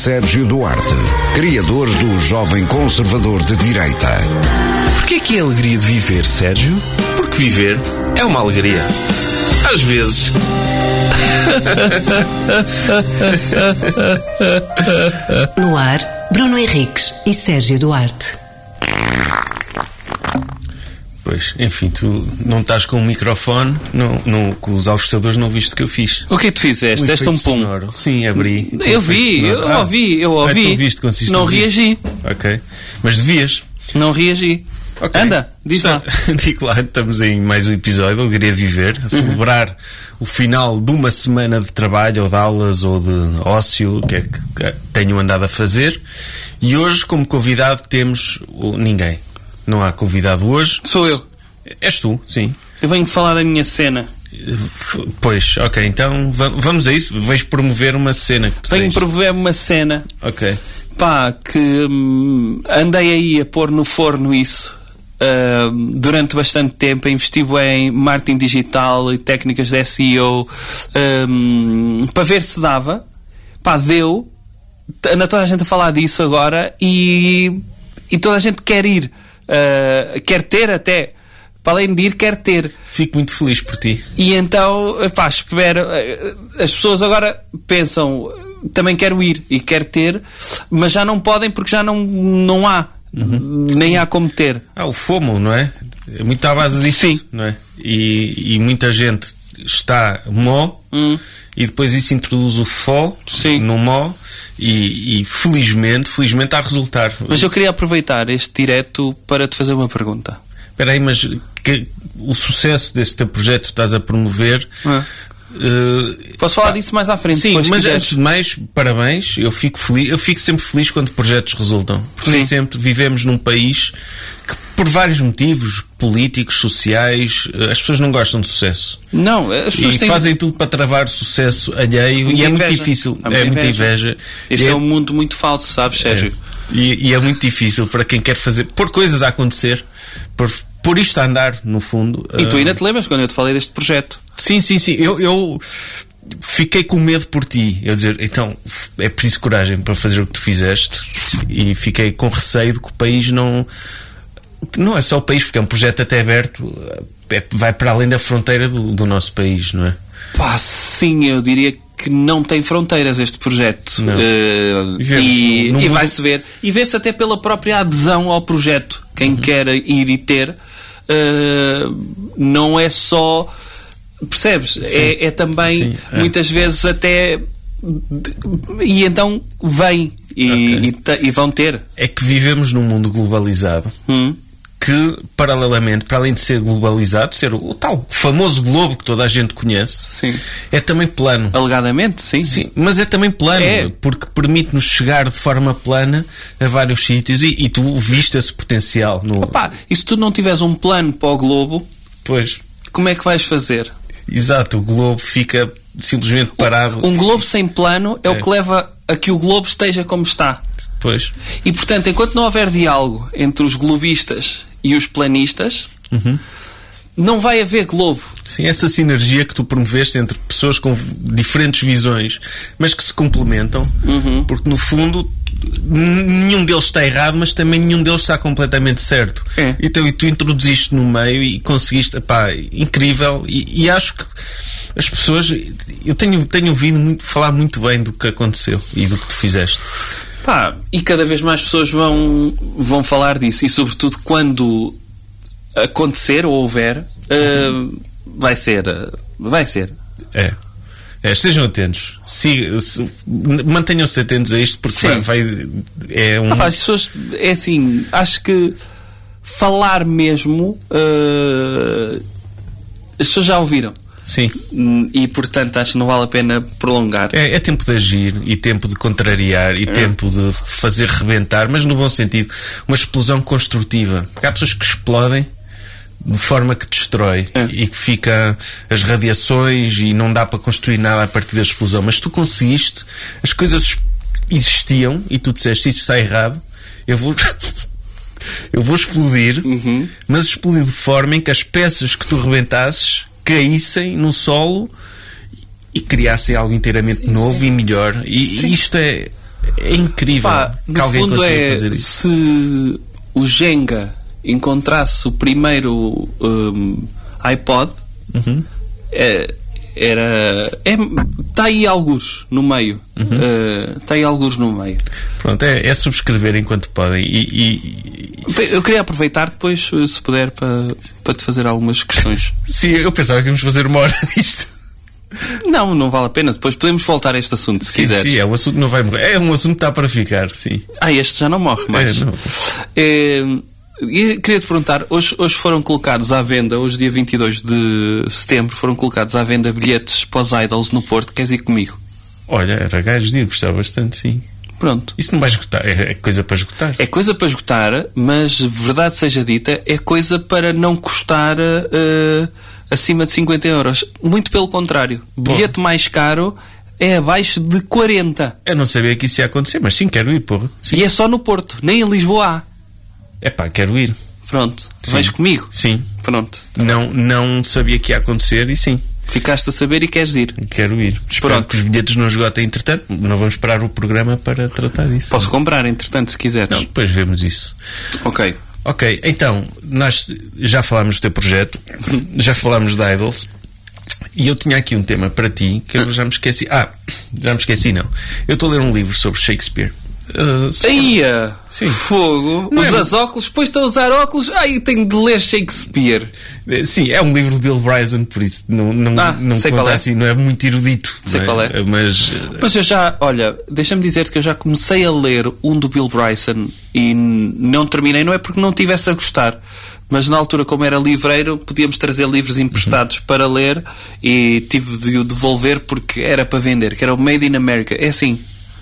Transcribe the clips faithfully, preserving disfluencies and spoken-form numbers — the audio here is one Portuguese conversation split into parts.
Sérgio Duarte, criador do Jovem Conservador de Direita. Porquê que é a alegria de viver, Sérgio? Porque viver é uma alegria. Às vezes. No ar, Bruno Henriques e Sérgio Duarte. Pois, enfim, tu não estás com o microfone, não, não, com os ajustadores não viste o que eu fiz. O que é que tu fizeste? Deste um pum. Sonoro. Sim, abri. Eu vi, eu ah, ouvi, eu ouvi. Ah, tu ouviste, consiste não reagi. Ok. Mas devias. Não reagi. Okay. Anda, diz lá. Digo lá, estamos em mais um episódio, Alegria de Viver, a celebrar uhum. o final de uma semana de trabalho, ou de aulas, ou de ócio, o que é que tenham andado a fazer. E hoje, como convidado, temos o, ninguém. Não há convidado hoje. Sou eu. És tu, sim. Eu venho falar da minha cena. Pois, ok, então vamos a isso. Vais promover uma cena que tu Venho tens. promover uma cena. Ok. Pá, que hum, andei aí a pôr no forno isso uh, durante bastante tempo. Investi em marketing digital e técnicas de S E O um, para ver se dava. Pá, deu. Anda toda a gente a falar disso agora e, e toda a gente quer ir. Uh, quer ter até, para além de ir, quer ter. Fico muito feliz por ti. E então, pá, espero. As pessoas agora pensam, também quero ir e quero ter, mas já não podem porque já não, não há, uhum. nem Sim. há como ter. Ah, o FOMO, não é? É muito à base disso. Sim. Não é? E, e muita gente está mó hum. e depois isso introduz o fó Sim. no mó. E, e felizmente, felizmente há a resultar. Mas eu queria aproveitar este direto para te fazer uma pergunta. Espera aí, mas que, o sucesso desse teu projeto que estás a promover... Ah. Uh, Posso falar pá, disso mais à frente? Sim, mas quiseres. Antes de mais, parabéns. Eu fico feliz, eu fico sempre feliz quando projetos resultam. Porque sim. sempre vivemos num país que, por vários motivos políticos, sociais, as pessoas não gostam de sucesso. Não, as pessoas e têm... fazem tudo para travar sucesso alheio. Muita e é inveja. muito difícil. Há muita é muita inveja. inveja. Este é, é um mundo muito falso, sabes, Sérgio? É. E, e é muito difícil para quem quer fazer, pôr coisas a acontecer, por, por isto a andar, no fundo. E tu ainda te lembras quando eu te falei deste projeto? Sim, sim, sim. Eu. eu fiquei com medo por ti. Eu dizer, então é preciso coragem para fazer o que tu fizeste. E fiquei com receio de que o país não. Não é só o país, porque é um projeto até aberto, é, vai para além da fronteira do, do nosso país, não é? Pá, sim, eu diria que não tem fronteiras este projeto. Uh, e e vai-se ver. E vê-se até pela própria adesão ao projeto. Quem uhum. quer ir e ter, uh, não é só. Percebes? É, é também Sim, é. muitas vezes até e então vem e, okay. e, e vão ter. É que vivemos num mundo globalizado hum. que, paralelamente, para além de ser globalizado, ser o, o tal famoso globo que toda a gente conhece, sim. é também plano. Alegadamente, sim. sim mas é também plano, é. porque permite-nos chegar de forma plana a vários sítios e, e tu viste esse potencial. No... Opa, e se tu não tiveres um plano para o globo, pois. como é que vais fazer? Exato, o globo fica simplesmente parado. Um globo sem plano é, é o que leva a que o globo esteja como está. Pois. E portanto, enquanto não houver diálogo entre os globistas e os planistas, uhum. não vai haver globo. Sim, essa sinergia que tu promoveste entre pessoas com diferentes visões, mas que se complementam, uhum. porque no fundo nenhum deles está errado, mas também nenhum deles está completamente certo. É. Então, e tu introduziste no meio e conseguiste, pá, incrível. E, e acho que as pessoas, eu tenho, tenho ouvido muito, falar muito bem do que aconteceu e do que tu fizeste. Pá, e cada vez mais pessoas vão, vão falar disso, e sobretudo quando acontecer ou houver, uh, vai ser. Uh, vai ser. É. É, estejam atentos, Siga, se, mantenham-se atentos a isto, porque vai, vai é um. Ah, as pessoas, é assim, acho que falar mesmo, uh, as pessoas já ouviram. Sim. E portanto acho que não vale a pena prolongar. É, é tempo de agir e tempo de contrariar e é. tempo de fazer rebentar, mas no bom sentido, uma explosão construtiva. Porque há pessoas que explodem de forma que destrói é. e que fica as radiações e não dá para construir nada a partir da explosão. Mas tu conseguiste, as coisas existiam e tu disseste isto está errado, eu vou eu vou explodir, uhum. mas explodir de forma em que as peças que tu rebentasses caíssem no solo e criassem algo inteiramente sim, novo sim. e melhor. E sim. isto é É incrível. Pá, que no alguém fundo consiga é, fazer isso. se o Jenga encontrasse o primeiro um, iPod, Uhum. é, era. Está é, aí algures no meio. Está uhum. uh, aí algures no meio. Pronto, é, é subscrever enquanto podem. E, e, Eu queria aproveitar depois, se puder, para, para te fazer algumas questões. Sim, eu pensava que íamos fazer uma hora disto. Não, não vale a pena. Depois podemos voltar a este assunto, se sim, quiseres. Sim, é um assunto que não vai morrer. É um assunto que está para ficar, sim. Ah, este já não morre mais. É, não. É, e queria-te perguntar, hoje, hoje foram colocados à venda, hoje dia vinte e dois de setembro, foram colocados à venda bilhetes para os Idols no Porto. Queres ir comigo? Olha, era gajo de ir, gostava bastante, sim. Pronto. Isso não vai esgotar, é, é coisa para esgotar. É coisa para esgotar, mas, verdade seja dita, é coisa para não custar uh, acima de cinquenta euros. Muito pelo contrário. Bom. Bilhete mais caro é abaixo de quarenta. Eu não sabia que isso ia acontecer, mas sim, quero ir, porra. Sim. E é só no Porto, nem em Lisboa há. É pá, quero ir. Pronto. Sim. Vais comigo? Sim. Pronto. Não, não sabia que ia acontecer e sim. Ficaste a saber e queres ir? Quero ir. Espero Pronto. que os bilhetes não esgotem entretanto. Não vamos parar o programa para tratar disso. Posso comprar, entretanto, se quiseres. Não, depois vemos isso. Ok. Ok, então, nós já falámos do teu projeto, já falámos de Idols, e eu tinha aqui um tema para ti que eu já me esqueci. Ah, já me esqueci, não. Eu estou a ler um livro sobre Shakespeare. Uh, sobre... Ia, Sim. fogo, Não usas é... óculos, depois estou a usar óculos, ai, tenho de ler Shakespeare. Sim, é um livro de Bill Bryson, por isso não, não, ah, não sei conta qual é. assim, não é muito erudito. Sei não é? qual é. Mas, Mas eu já, olha, deixa-me dizer-te que eu já comecei a ler um do Bill Bryson e não terminei, não é porque não tivesse a gostar, mas na altura, como era livreiro, podíamos trazer livros emprestados uhum. para ler e tive de o devolver porque era para vender, que era o Made in America. É assim.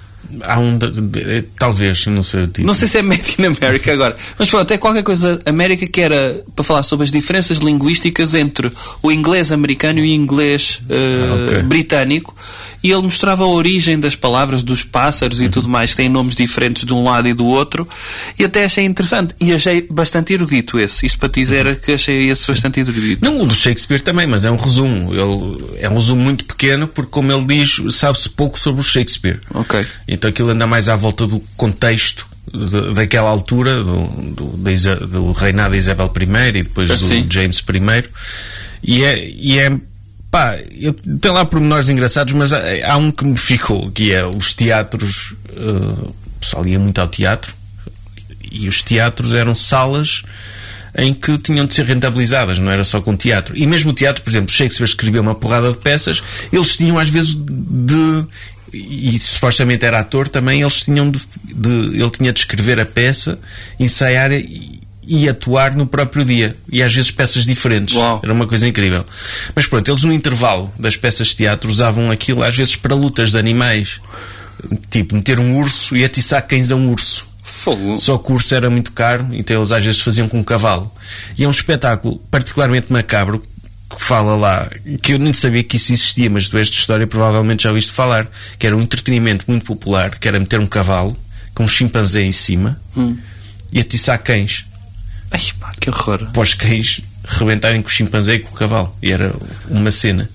Há um de, de, talvez, não sei o título. Não sei se é Made in America agora, mas pronto, é qualquer coisa América, que era para falar sobre as diferenças linguísticas entre o inglês americano e o inglês uh, ah, okay. britânico, e ele mostrava a origem das palavras, dos pássaros e uhum. tudo mais, que têm nomes diferentes de um lado e do outro, e até achei interessante e achei bastante erudito esse. Isto para te dizer uhum. que achei esse Sim. bastante erudito. Não, o do Shakespeare também, mas é um resumo. Ele, é um resumo muito pequeno, porque, como ele diz, sabe-se pouco sobre o Shakespeare. Ok. Então aquilo anda mais à volta do contexto de, daquela altura, do, do, da, do reinado de Isabel I e depois do Sim. James I. E é, e é pá, eu, tem lá pormenores engraçados, mas há, há um que me ficou, que é os teatros. Uh, o pessoal ia muito ao teatro, e os teatros eram salas em que tinham de ser rentabilizadas, não era só com teatro. E mesmo o teatro, por exemplo, Shakespeare escreveu uma porrada de peças, eles tinham às vezes de... e supostamente era ator também, eles tinham de, de ele tinha de escrever a peça, ensaiar e, e atuar no próprio dia, e às vezes peças diferentes. Uau. Era uma coisa incrível. Mas pronto, eles no intervalo das peças de teatro usavam aquilo às vezes para lutas de animais, tipo meter um urso e atiçar cães a um urso. Fogo. Só que o urso era muito caro, então eles às vezes faziam com um cavalo, e é um espetáculo particularmente macabro que fala lá, que eu nem sabia que isso existia, mas tu esta história provavelmente já ouviste falar, que era um entretenimento muito popular, que era meter um cavalo com um chimpanzé em cima hum. e atiçar cães. Ai pá, que horror. Para os cães rebentarem com o chimpanzé e com o cavalo. E era uma cena.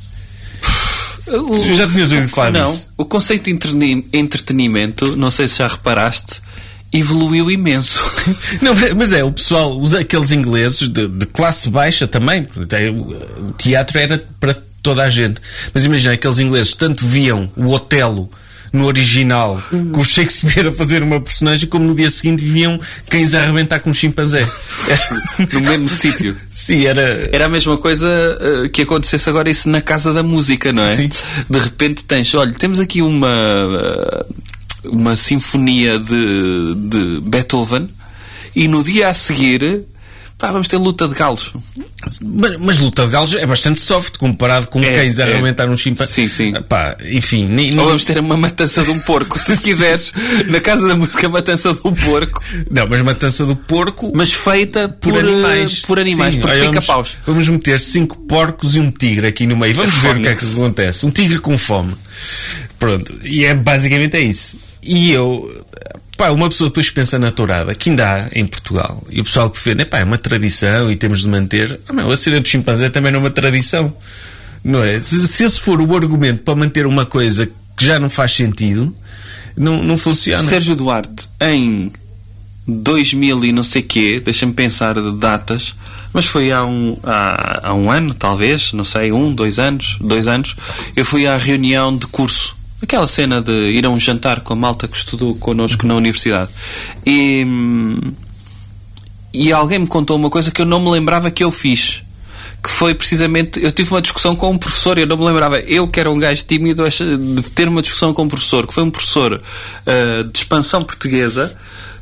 O, já tinhas ouvido falar não, disso? O conceito de entretenimento, não sei se já reparaste, evoluiu imenso. Não, mas é, o pessoal usa aqueles ingleses de, de classe baixa também. O teatro era para toda a gente. Mas imagina, aqueles ingleses tanto viam o Otelo no original, uhum. com o Shakespeare a fazer uma personagem, como no dia seguinte viam cães a arrebentar com um chimpanzé. No mesmo sítio. Sim, era... Era a mesma coisa uh, que acontecesse agora isso na Casa da Música, não é? Sim. De repente tens, olha, temos aqui uma... Uh, uma sinfonia de, de Beethoven, e no dia a seguir, pá, vamos ter luta de galos. Mas, mas luta de galos é bastante soft comparado com é, cães a é. arrebentar um chimpanzé. Sim, sim. Pá, enfim, nem, nem... Ou vamos ter uma matança de um porco, se quiseres, na Casa da Música, matança de um porco. Não, mas matança do porco, mas feita por, por animais, por animais, sim, por pica-paus. Vamos meter cinco porcos e um tigre aqui no meio. Vamos ver o que é que acontece. Um tigre com fome. Pronto. E é basicamente é isso. E eu, pá, uma pessoa depois pensa na tourada, que ainda há em Portugal, e o pessoal que defende, pá, é uma tradição e temos de manter. Ah, não, a cena do chimpanzé também não é uma tradição, não é? Se, se esse for o argumento para manter uma coisa que já não faz sentido, não, não funciona. Sérgio Duarte, em dois mil e não sei quê, deixa-me pensar de datas, mas foi há um, há, há um ano, talvez, não sei, um, dois anos, dois anos, eu fui à reunião de curso. Aquela cena de ir a um jantar com a malta que estudou connosco na universidade. E, e alguém me contou uma coisa que eu não me lembrava que eu fiz. Que foi precisamente... Eu tive uma discussão com um professor, eu não me lembrava. Eu, que era um gajo tímido, de ter uma discussão com um professor, que foi um professor uh, de expansão portuguesa,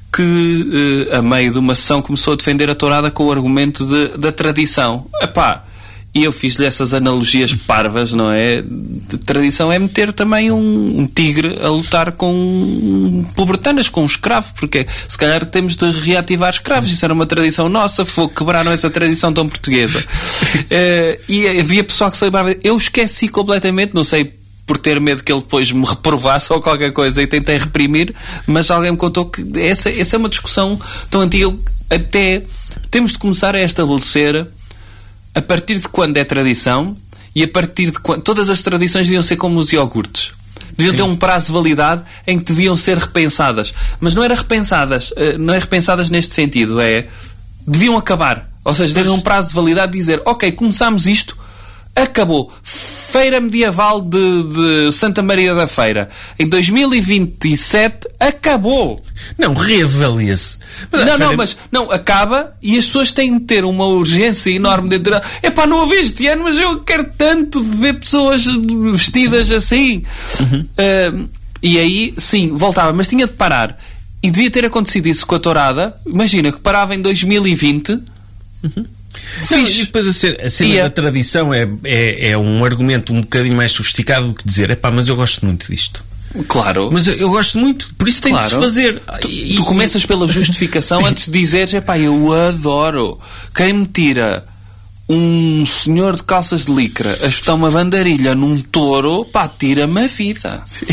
que, uh, a meio de uma sessão, começou a defender a tourada com o argumento de, da tradição. Epá... E eu fiz-lhe essas analogias parvas, não é? De tradição é meter também um, um tigre a lutar com um, pobretanas, com um escravo, porque se calhar temos de reativar escravos. Isso era uma tradição nossa, foi, quebraram essa tradição tão portuguesa. uh, e havia pessoal que se lembrava. Eu esqueci completamente, não sei, por ter medo que ele depois me reprovasse ou qualquer coisa, e tentei reprimir, mas alguém me contou que essa, essa é uma discussão tão antiga. Até temos de começar a estabelecer a partir de quando é tradição, e a partir de quando... Todas as tradições deviam ser como os iogurtes. Deviam Sim. ter um prazo de validade em que deviam ser repensadas. Mas não era repensadas, não é repensadas neste sentido, é... Deviam acabar. Ou seja, deviam um prazo de validade de dizer, ok, começámos isto, acabou. Feira Medieval de, de Santa Maria da Feira. Em dois mil e vinte e sete, acabou. Não, reavalia-se. Não, feira... não, mas não, acaba e as pessoas têm de ter uma urgência enorme de dizer, epá, não ouvi este ano, mas eu quero tanto de ver pessoas vestidas assim. Uhum. Uh, e aí, sim, voltava, mas tinha de parar. E devia ter acontecido isso com a tourada. Imagina que parava em dois mil e vinte. Uhum. Não, e depois a cena, a cena da tradição é, é, é um argumento um bocadinho mais sofisticado do que dizer, epá, mas eu gosto muito disto. Claro. Mas eu, eu gosto muito, por isso tem claro. de se fazer. Tu, e, tu começas pela justificação sim. antes de dizeres, epá, eu adoro. Quem me tira um senhor de calças de licra a espetar uma bandarilha num touro, pá, tira-me a vida. Sim.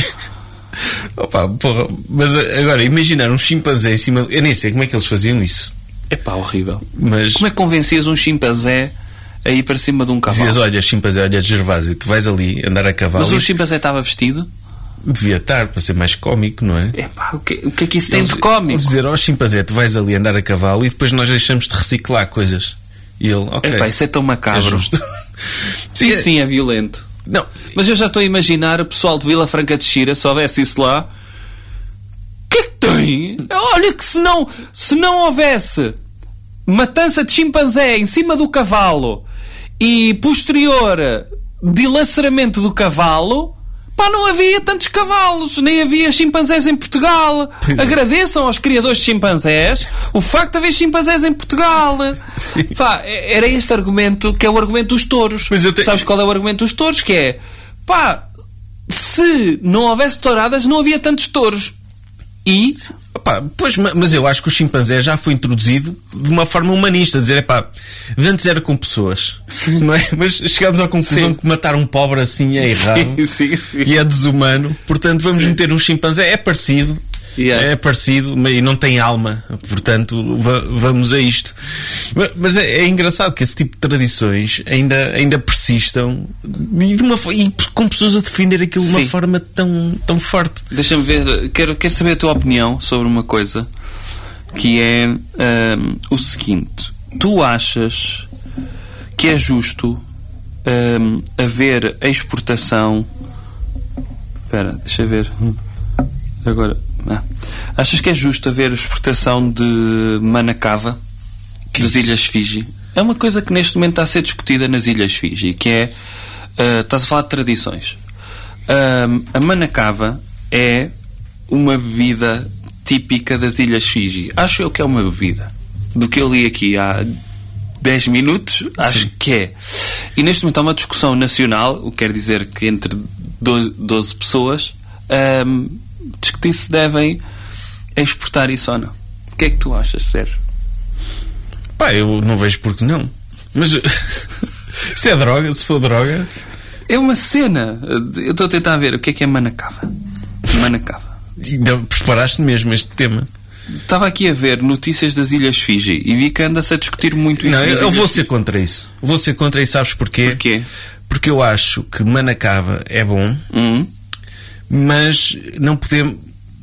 Opa, porra, mas agora imaginar um chimpanzé em cima. Eu nem sei como é que eles faziam isso. É pá, horrível. Mas... Como é que convencias um chimpanzé a ir para cima de um cavalo? Dizias, olha, chimpanzé, olha, Gervásio, tu vais ali andar a cavalo. Mas e... o chimpanzé estava vestido? Devia estar, para ser mais cómico, não é? É pá, o que, o que é que isso tem de cómico? Dizer, ó, oh, chimpanzé, tu vais ali andar a cavalo e depois nós deixamos de reciclar coisas. E ele, ok. É pá, isso é tão macabro. É sim, sim, é violento. Não. Mas eu já estou a imaginar o pessoal de Vila Franca de Xira, se houvesse isso lá. O que é que tem? Olha que se não, se não houvesse matança de chimpanzé em cima do cavalo e posterior dilaceramento do cavalo, pá, não havia tantos cavalos, nem havia chimpanzés em Portugal. Agradeçam aos criadores de chimpanzés o facto de haver chimpanzés em Portugal. Pá, era este argumento que é o argumento dos touros. Mas eu te... Sabes qual é o argumento dos touros? Que é, pá, se não houvesse touradas, não havia tantos touros. E... Epá, pois, mas eu acho que o chimpanzé já foi introduzido de uma forma humanista, dizer, epá, antes era com pessoas, não é? Mas chegámos à conclusão sim. que matar um pobre assim é errado sim, sim, sim. e é desumano, portanto vamos sim. meter um chimpanzé, é parecido, yeah. é parecido, e não tem alma, portanto vamos a isto. Mas é, é engraçado que esse tipo de tradições ainda, ainda persistam e, de uma, e com pessoas a defender aquilo de uma sim. forma tão, tão forte. Deixa-me ver, quero, quero saber a tua opinião sobre uma coisa, que é um, o seguinte: tu achas que é justo um, haver exportação? Espera, deixa eu ver agora. Ah. Achas que é justo haver exportação de manacava que das Ilhas Fiji? É uma coisa que neste momento está a ser discutida nas Ilhas Fiji, que é, uh, estás a falar de tradições. Uh, a manacava é uma bebida típica das Ilhas Fiji. Acho eu que é uma bebida. Do que eu li aqui há dez minutos, acho Sim. que é. E neste momento há uma discussão nacional, o que quer dizer que entre doze pessoas um, discutir se devem exportar isso ou não. O que é que tu achas, Sérgio? Pá, eu não vejo porque não. Mas se é droga, se for droga... É uma cena. Eu estou a tentar ver o que é que é manacava. Manacava. Então, preparaste mesmo este tema? Estava aqui a ver notícias das Ilhas Fiji e vi que anda-se a discutir muito isso. Não, eu, eu vou ser contra isso. Vou ser contra isso, sabes porquê? Porquê? Porque eu acho que manacava é bom, uhum. mas não podemos...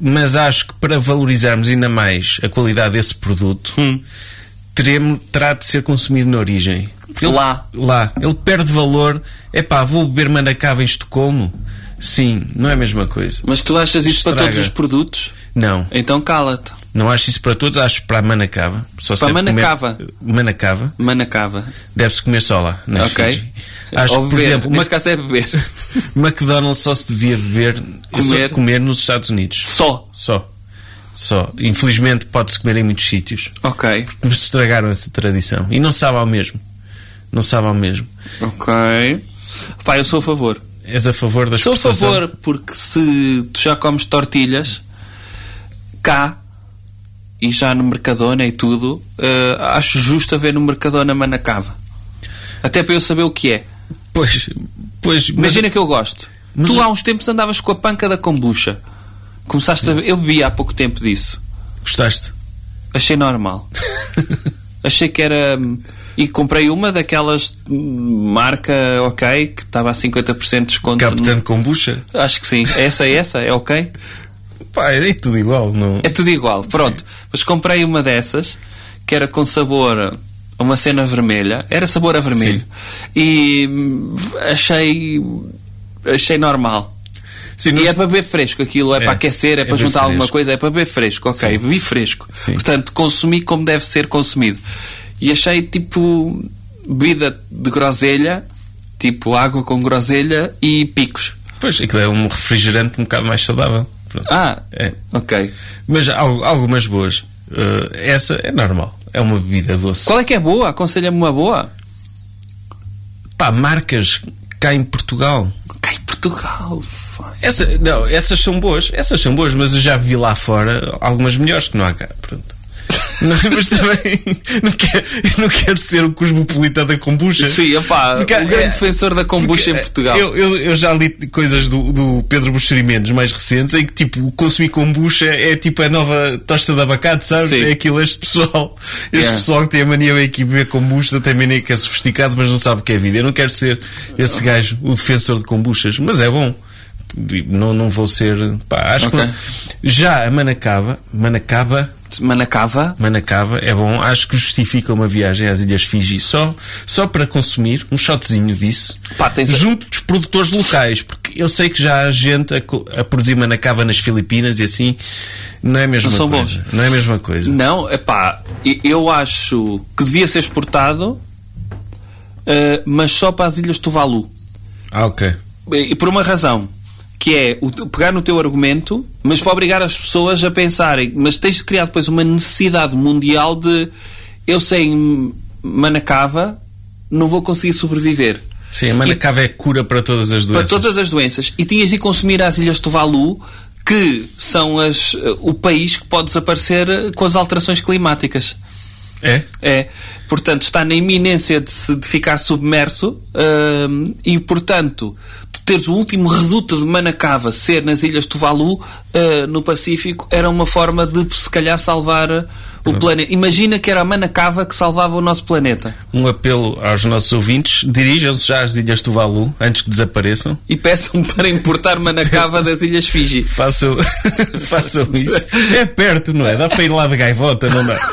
mas acho que para valorizarmos ainda mais a qualidade desse produto, hum. teremos, terá de ser consumido na origem. Ele, lá. Lá. Ele perde valor. Epá, vou beber Manacava em Estocolmo? Sim, não é a mesma coisa. Mas tu achas isso Estraga. para todos os produtos? Não. Então cala-te. Não acho isso para todos, acho para a Manacava. Só para a Manacava? Comer... Manacava. Manacava. Deve-se comer só lá. Ok. Acho Ou que, por beber. exemplo, nesse caso é beber. McDonald's só se devia beber comer. Só comer nos Estados Unidos. Só? Só. Só. Infelizmente pode-se comer em muitos sítios. Ok. Porque nos estragaram essa tradição. E não sabe ao mesmo. Não sabe ao mesmo. Ok. Pá, eu sou a favor. És a favor da exportação? Sou a favor, porque se tu já comes tortilhas cá e já no Mercadona e tudo, uh, acho justo haver no Mercadona Manacava. Até para eu saber o que é. Pois, pois imagina mas, que eu gosto. Mas, tu há uns tempos andavas com a panca da kombucha. Começaste a... Eu bebi há pouco tempo disso. Gostaste? Achei normal. Achei que era... E comprei uma daquelas marca ok, que estava a cinquenta por cento de desconto. Capitão no... Kombucha? Acho que sim. Essa é essa? É ok? Pá, é tudo igual. Não... É tudo igual. Pronto. Mas comprei uma dessas que era com sabor a uma cena vermelha. Era sabor a vermelho. Sim. E achei... Achei normal. Sim, e não... é para beber fresco aquilo. É, é para aquecer, é, é para juntar fresco. Alguma coisa. É para beber fresco. Ok, sim. Bebi fresco. Sim. Portanto, consumi como deve ser consumido. E achei tipo bebida de groselha, tipo água com groselha e picos. Pois, aquilo é um refrigerante um bocado mais saudável. Pronto. Ah, é. Ok. Mas há algumas boas. Uh, essa é normal. É uma bebida doce. Qual é que é boa? Aconselha-me uma boa? Pá, marcas cá em Portugal. Cá em Portugal? Essa, não, essas são boas. Essas são boas, mas eu já vi lá fora algumas melhores que não há cá. Pronto. Não, mas também não quero, não quero ser o cosmopolita da kombucha. Sim, opá, porque, o grande é, defensor da kombucha em Portugal. Eu, eu, eu já li coisas do, do Pedro Buxeri Mendes mais recentes em que tipo consumir kombucha é tipo a nova tosta de abacate, sabes? Sim. É aquilo, este pessoal este yeah. pessoal que tem a mania bem que beber kombucha tem a mania que é sofisticado, mas não sabe o que é vida. Eu não quero ser esse gajo, o defensor de kombuchas, mas é bom. Não, não vou ser. Pá, acho okay. que já a Manacava, Manacava. Manacava. Manacava é bom, acho que justifica uma viagem às Ilhas Fiji só, só para consumir um shotzinho disso. Pá, tens junto a... dos produtores locais, porque eu sei que já há gente a, a produzir Manacava nas Filipinas e assim não é a mesma não coisa. Bons. Não é a mesma coisa. Não, é pá, eu acho que devia ser exportado, uh, mas só para as Ilhas Tuvalu. Ah, ok. E por uma razão. Que é o, pegar no teu argumento, mas para obrigar as pessoas a pensarem, mas tens de criar depois uma necessidade mundial de eu sem Manacava não vou conseguir sobreviver. Sim, a Manacava e, é cura para todas as doenças. Para todas as doenças. E tinhas de consumir as Ilhas Tuvalu, que são as, o país que pode desaparecer com as alterações climáticas. É? É. Portanto, está na iminência de, se, de ficar submerso uh, e, portanto, tu teres o último reduto de Manacava ser nas Ilhas Tuvalu, uh, no Pacífico, era uma forma de, se calhar, salvar o planeta. Imagina que era a Manacava que salvava o nosso planeta. Um apelo aos nossos ouvintes: dirijam-se já às Ilhas Tuvalu antes que desapareçam e peçam para importar Manacava das Ilhas Fiji. Façam, façam isso. É perto, não é? Dá para ir lá de gaivota, não dá?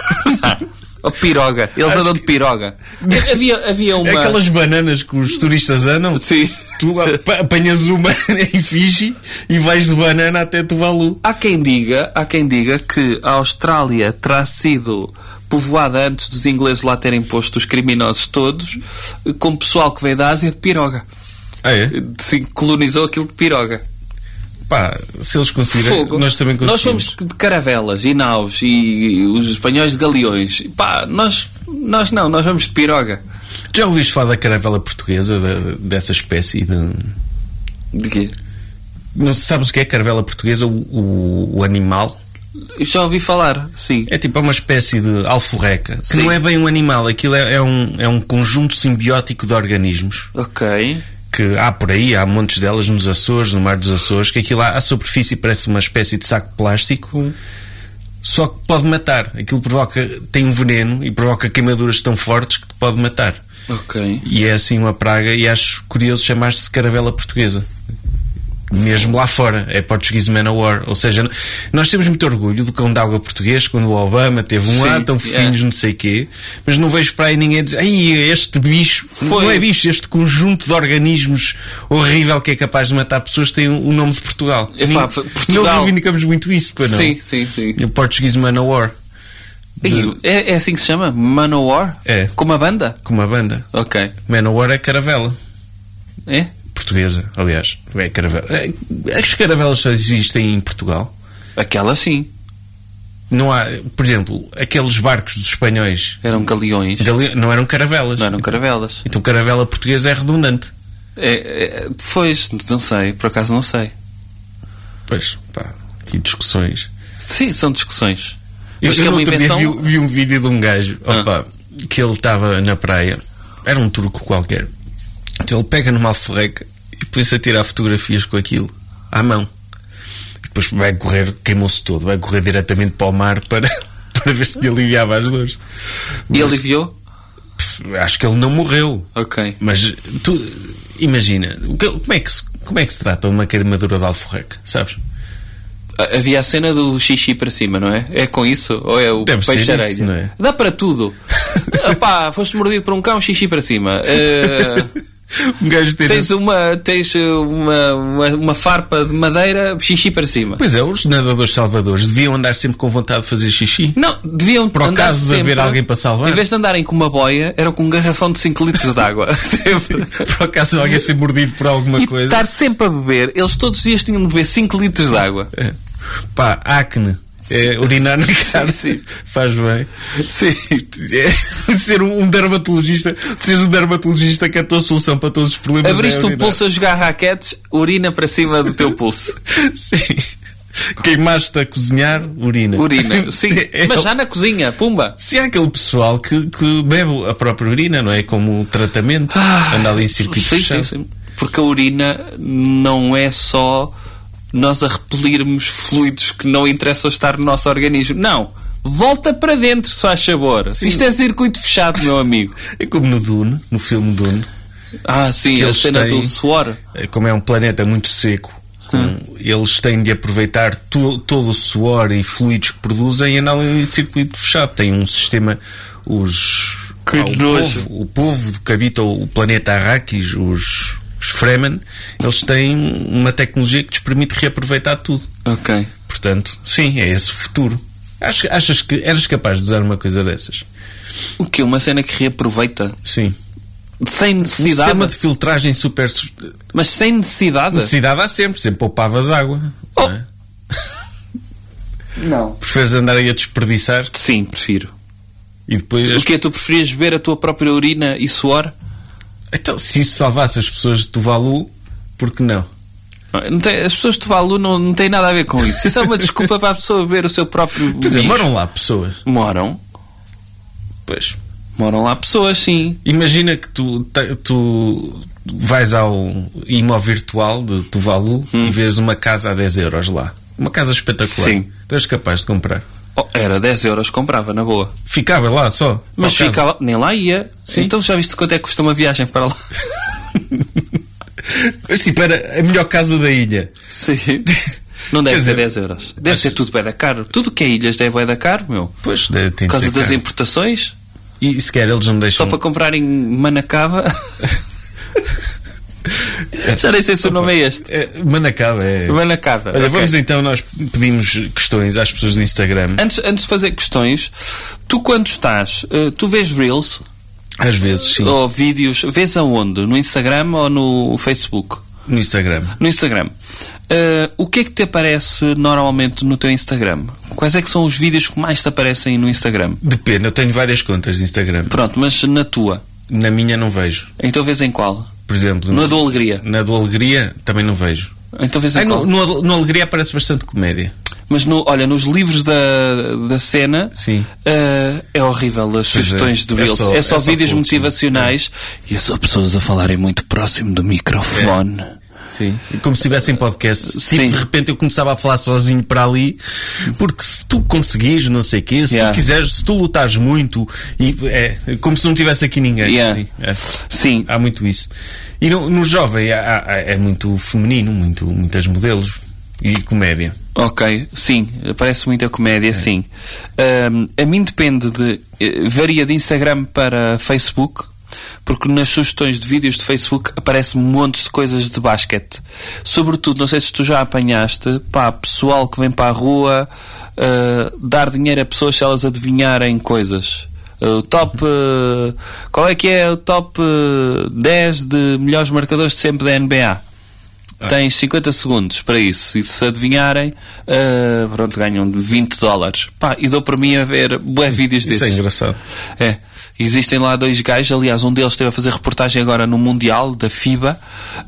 Ou piroga. Eles Acho andam de piroga. Que... Havia, havia uma... Aquelas bananas que os turistas andam. Sim. Tu apanhas uma em Fiji e vais de banana até Tuvalu. Há quem diga, há quem diga que a Austrália terá sido povoada antes dos ingleses lá terem posto os criminosos todos, com pessoal que veio da Ásia de piroga. Ah, é? Sim, colonizou aquilo de piroga. Pá, se eles conseguirem, nós também conseguimos. Nós somos de caravelas e naus e os espanhóis de galeões. Pá, nós, nós não, nós vamos de piroga. Já ouviste falar da caravela portuguesa, de, dessa espécie de... De quê? Não sabes o que é caravela portuguesa, o, o, o animal? Já ouvi falar, sim. É tipo uma espécie de alforreca, que sim. não é bem um animal, aquilo é, é, um, é um conjunto simbiótico de organismos. Ok. Que há por aí, há montes delas nos Açores, no Mar dos Açores, que aquilo lá, à superfície parece uma espécie de saco de plástico, só que pode matar. Aquilo provoca, tem um veneno e provoca queimaduras tão fortes que te pode matar. Ok. E é assim uma praga, e acho curioso chamar-se caravela portuguesa. Mesmo lá fora, é Portuguese Manowar. Ou seja, nós temos muito orgulho do cão d'água português, quando o Obama teve um ar tão yeah. finos, não sei o quê, mas não vejo para aí ninguém dizer, ai, este bicho, Foi. não é bicho, este conjunto de organismos horrível que é capaz de matar pessoas tem o nome de Portugal. É, pá, Portugal. Não reivindicamos muito isso, pá, não? Sim, sim, sim. O Portuguese Manowar. De... É, é assim que se chama? Manowar? É. Com uma banda? Com uma banda. Ok. Manowar é caravela. É? Portuguesa, aliás. É caravela. As caravelas só existem em Portugal. Aquela sim. Não há, por exemplo, aqueles barcos dos espanhóis. Eram galeões. Gali... Não eram caravelas. Não eram caravelas. Então caravela portuguesa é redundante. É, é, pois, não sei, por acaso não sei. Pois, pá, que discussões. Sim, são discussões. Eu, Mas eu que é no uma outro invenção... dia vi, vi um vídeo de um gajo, Ah. opa, que ele estava na praia, era um turco qualquer. Então ele pega numa alforreca e põe-se a tirar fotografias com aquilo, à mão. E depois vai correr, queimou-se todo, vai correr diretamente para o mar para, para ver se lhe aliviava as dores. E Mas, aliviou? pff, acho que ele não morreu. Ok. Mas tu imagina, o que- como é que se, como é que se trata de uma queimadura de alforreca, sabes? Havia a cena do xixi para cima, não é? É com isso? Ou é o Deve ser peixe-areia? isso, não é? Dá para tudo. Epá, foste mordido por um cão, xixi para cima. Uh, Um gajo tem tens uma, tens uma, uma, uma farpa de madeira, xixi para cima. Pois é, os nadadores salvadores deviam andar sempre com vontade de fazer xixi. Não, deviam Por andar acaso de sempre, haver alguém para salvar? Em vez de andarem com uma boia, era com um garrafão de cinco litros de água. Sempre. Por acaso de alguém ser mordido por alguma E coisa. estar sempre a beber. Eles todos os dias tinham de beber cinco litros de água. É. Pá, acne. É, urinar na cara sim. faz bem. Sim. É, ser um, um dermatologista, seres um dermatologista que é a tua solução para todos os problemas. Abriste é o urinar. pulso a jogar raquetes, urina para cima do teu pulso. Sim. Queimaste a cozinhar, urina. Urina, sim. É, Mas já na cozinha, pumba. se há aquele pessoal que, que bebe a própria urina, não é? Como tratamento, anda ali em circuito sim, fechado. sim, sim. Porque a urina não é só nós a repelirmos fluidos que não interessam estar no nosso organismo. Não. Volta para dentro, se faz sabor. Se isto é circuito fechado, meu amigo. É como no Dune, no filme Dune. Ah, sim, Que a eles cena têm- do suor. É, como é um planeta muito seco, com- Hum. eles têm de aproveitar to- todo o suor e fluidos que produzem e andam em circuito fechado. Tem um sistema, os Que ah, o, nojo. povo, o povo que habita o planeta Arrakis, os, os Fremen, eles têm uma tecnologia que lhes permite reaproveitar tudo. Ok. Portanto, sim, é esse o futuro. Achas, achas que eras capaz de usar uma coisa dessas? O que? Uma cena que reaproveita? Sim. Sem Um necessidade? sistema de filtragem super. sus- Mas sem necessidade? Necessidade há sempre, sempre poupavas água. Oh. Não é? Não. Preferes andar aí a desperdiçar Sim, prefiro. e depois. O que é? Tu preferias beber a tua própria urina e suor? Então, se isso salvasse as pessoas de Tuvalu, por que não? Não tem- as pessoas de Tuvalu não, não têm nada a ver com isso. Isso é uma desculpa para a pessoa beber o seu próprio Pois é, bicho. moram lá pessoas. Moram. Pois. Moram lá pessoas, sim. Imagina que tu, te- tu vais ao imóvel virtual de Tuvalu e vês uma casa a dez euros lá. Uma casa espetacular. Sim. Tu és capaz de comprar. Oh, era dez euros, comprava, na boa. Ficava lá só. Mas ao caso. fica lá, nem lá ia. Sim. Então já viste quanto é que custa uma viagem para lá? Mas tipo, era a melhor casa da ilha. Sim. Não deve Quer ser dizer, dez euros. Deve acho- ser tudo bué da caro. Tudo que é ilhas é bué da caro, meu. Pois, tem Por de causa ser das caro. importações. E sequer eles não deixam. Só para comprarem Manacava. Já nem sei se o nome é este. É, Manacaba é. Manacava. Olha, ok. vamos então, nós pedimos questões às pessoas do Instagram. Antes, antes de fazer questões, tu quando estás, eh, tu vês Reels Às vezes, sim. ou vídeos, vês aonde? No Instagram ou no Facebook? No Instagram. No Instagram. Eh, o que é que te aparece normalmente no teu Instagram? Quais é que são os vídeos que mais te aparecem no Instagram? Depende, eu tenho várias contas de Instagram. Pronto, mas na tua? Na minha não vejo. Então vês em qual? Por exemplo, No na, do Alegria? na do Alegria também não vejo. Então vês em Ai, qual? no, no, no Alegria aparece bastante comédia. Mas no, olha, nos livros da, da cena Sim. eh, é horrível as Pois sugestões é. de É Reels. só- É só, é só vídeos coaching. motivacionais e é só pessoas a falarem muito próximo do microfone. Sim. Como se tivessem podcast. Tipo, Sim. de repente eu começava a falar sozinho para ali, porque se tu conseguires, não sei o quê, se Yeah. tu quiseres, se tu lutares muito, e é como se não tivesse aqui ninguém. Yeah. Sim, é. Sim. Há muito isso. E no, no jovem há, há, é muito feminino, muito, muitas modelos e comédia. Ok, sim, parece muita comédia, É. sim. Um, a mim depende de. eh, Varia de Instagram para Facebook, porque nas sugestões de vídeos de Facebook aparecem montes de coisas de basquete. Sobretudo, não sei se tu já apanhaste, pá, pessoal que vem para a rua uh, dar dinheiro a pessoas se elas adivinharem coisas. O top. Uh, qual é que é o top uh, dez de melhores marcadores de sempre da N B A? Tens cinquenta segundos para isso. E se adivinharem, uh, pronto, ganham vinte dólares. Pá, e dou para mim a ver bué vídeos Isso desses. é engraçado. É. Existem lá dois gajos, aliás, um deles esteve a fazer reportagem agora no Mundial da FIBA,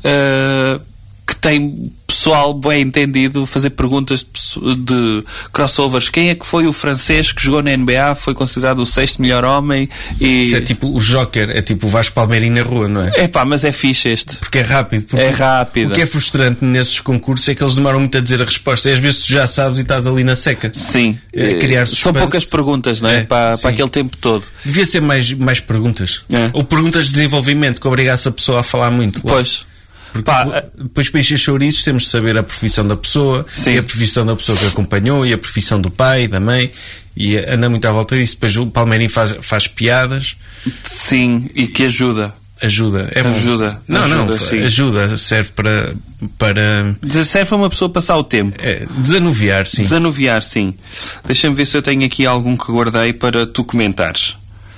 uh, que tem pessoal bem entendido fazer perguntas de, pesso- de crossovers. Quem é que foi o francês que jogou na N B A, foi considerado o sexto melhor homem? E... Isso é tipo o Joker, é tipo o Vasco Palmeirinho na rua, não é? Epá, mas é fixe este. Porque é rápido. Porque É rápido. O que é frustrante nesses concursos é que eles demoram muito a dizer a resposta. E às vezes tu já sabes e estás ali na seca. Sim. É criar São suspense. poucas perguntas, não é? É, para, sim. para aquele tempo todo. Devia ser mais, mais perguntas. É. Ou perguntas de desenvolvimento que obrigasse a pessoa a falar muito. Lá. Pois. Porque Pá, depois, depois para encher chouriços temos de saber a profissão da pessoa, Sim. e a profissão da pessoa que acompanhou, e a profissão do pai, da mãe, e anda muito à volta disso. Depois o Palmeirinho faz, faz piadas, sim, e que ajuda. ajuda. É bom. Ajuda, Não, ajuda, não, sim. ajuda, serve para, para Serve a uma pessoa passar o tempo. é, desanuviar, sim. Desanuviar, sim. Deixa-me ver se eu tenho aqui algum que guardei para tu comentares.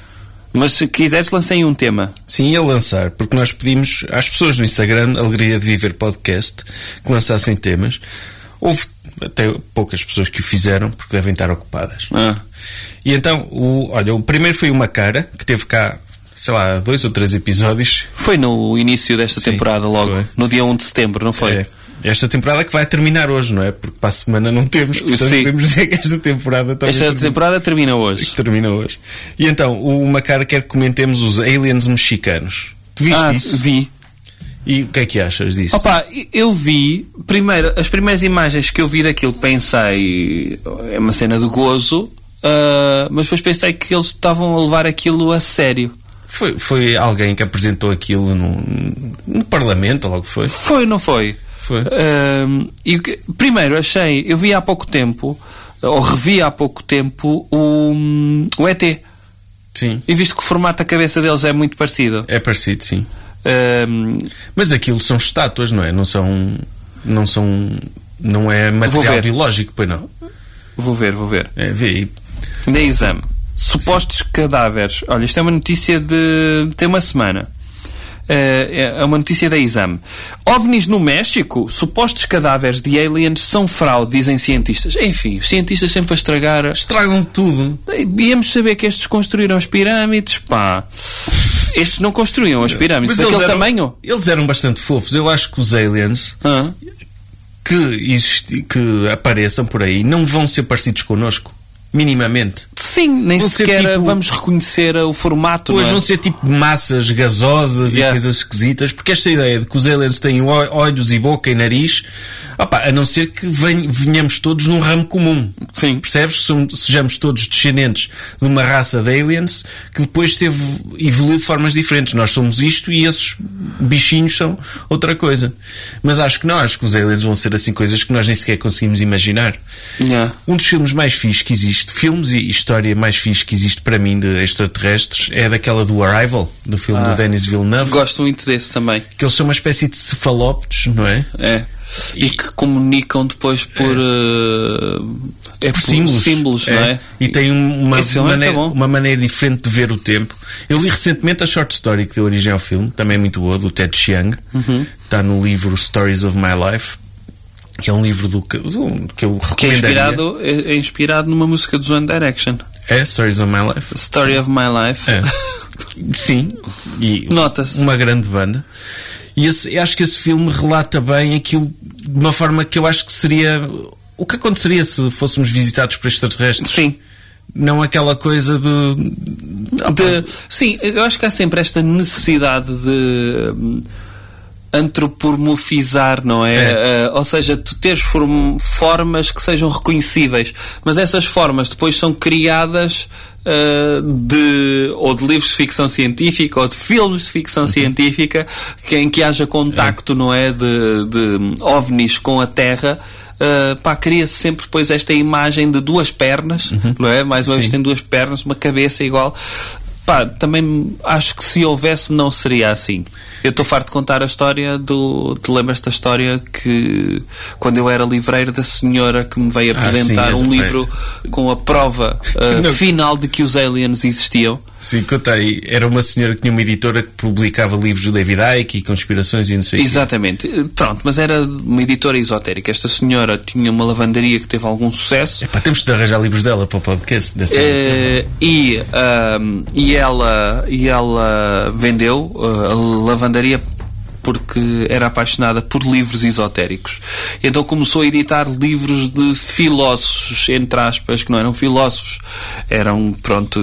Mas se quiseres, lancei um tema. Sim, ia lançar, porque nós pedimos às pessoas do Instagram, Alegria de Viver Podcast, que lançassem temas. Houve até poucas pessoas que o fizeram, porque devem estar ocupadas. Ah. E então, o, olha, o primeiro foi uma cara, que teve cá, sei lá, dois ou três episódios. Foi no início desta Sim, temporada, logo. foi. No dia um de setembro, não foi? É, esta temporada que vai terminar hoje, não é? Porque para a semana não temos, portanto Sim. podemos dizer que esta temporada está Esta temporada termina hoje. termina hoje. E então, o Macara quer que comentemos os aliens mexicanos. Tu viste Ah, isso? vi. E o que é que achas disso? Opa, eu vi, primeiro, as primeiras imagens que eu vi daquilo, pensei, é uma cena de gozo, ah, mas depois pensei que eles estavam a levar aquilo a sério. Foi, foi alguém que apresentou aquilo no, no Parlamento, logo foi. Foi, não foi? Foi. Ah, e o que- primeiro, achei, eu vi há pouco tempo, ou revi há pouco tempo, o, o E T. Sim. E visto que o formato da cabeça deles é muito parecido. É parecido, sim. Ah, Mas aquilo são estátuas, não é? Não são. Não são. Não é Vou material ver. biológico, pois não. vou ver, vou ver. É, vê aí. Na exame. Supostos cadáveres. Olha, isto é uma notícia de. tem uma semana. Eh, É uma notícia da exame. OVNIs no México. Supostos cadáveres de aliens são fraude, dizem cientistas. Enfim, os cientistas sempre a estragar. Estragam tudo. Íamos saber que estes construíram as pirâmides. Pá. Estes não construíam as pirâmides. Mas Daquele eles eram, tamanho. eles eram bastante fofos. Eu acho que os aliens Ah. que, existi- que apareçam por aí não vão ser parecidos connosco. Minimamente. Sim, nem Vão ser sequer tipo- vamos reconhecer o formato. Hoje não é? vão ser tipo massas gasosas Yeah. e coisas esquisitas, porque esta ideia de que os aliens têm ó- olhos e boca e nariz, opá, a não ser que ven- venhamos todos num ramo comum. Sim. Percebes? Som- Sejamos todos descendentes de uma raça de aliens que depois teve evoluído de formas diferentes. Nós somos isto e esses bichinhos são outra coisa. Mas acho que não, acho que os aliens vão ser assim coisas que nós nem sequer conseguimos imaginar. Yeah. Um dos filmes mais fixes que existe, filmes e história mais fixe que existe para mim de extraterrestres, é daquela do Arrival, do filme Ah. do Denis Villeneuve, Gosto muito desse também. que eles são uma espécie de cefalópodes, não é? É. E que comunicam depois por, eh, é Por símbolos, símbolos, não é? E tem uma, Esse filme é maneira, muito bom. uma maneira diferente de ver o tempo. Eu li recentemente a short story que deu origem ao filme, também é muito boa, do Ted Chiang. Uhum. Está no livro Stories of My Life, que é um livro do, que- do, que eu Que é recomendaria. inspirado, é, é inspirado numa música do One Direction. É Stories of My Life. Story of My Life. É. Sim. E Nota-se. uma grande banda. E esse, eu acho que esse filme relata bem aquilo de uma forma que eu acho que seria o que aconteceria se fôssemos visitados por extraterrestres. Sim. Não aquela coisa de, De- sim, eu acho que há sempre esta necessidade de. antropomorfizar, não é? É. Uh, ou seja, tu teres form- formas que sejam reconhecíveis, mas essas formas depois são criadas uh, de, ou de livros de ficção científica ou de filmes de ficção uhum. científica que, em que haja contacto, é. não é? De, de ovnis com a Terra. Uh, pá, cria-se sempre depois esta imagem de duas pernas, uhum. não é? Mais uma vez tem duas pernas, uma cabeça igual. Pá, também acho que se houvesse não seria assim. Eu estou farto de contar a história do... Te lembras da história que quando eu era livreiro, da senhora que me veio apresentar ah, sim, um livro bem. com a prova uh, final de que os aliens existiam? Sim, contei. Era uma senhora que tinha uma editora que publicava livros do David Icke e conspirações e não sei o quê. Exatamente. Pronto, mas era uma editora esotérica. Esta senhora tinha uma lavandaria que teve algum sucesso. Epá, temos de arranjar livros dela para o podcast dessa uh, e, um, e, ela, e ela vendeu uh, a lavandaria porque era apaixonada por livros esotéricos. Então começou a editar livros de filósofos, entre aspas, que não eram filósofos, eram, pronto,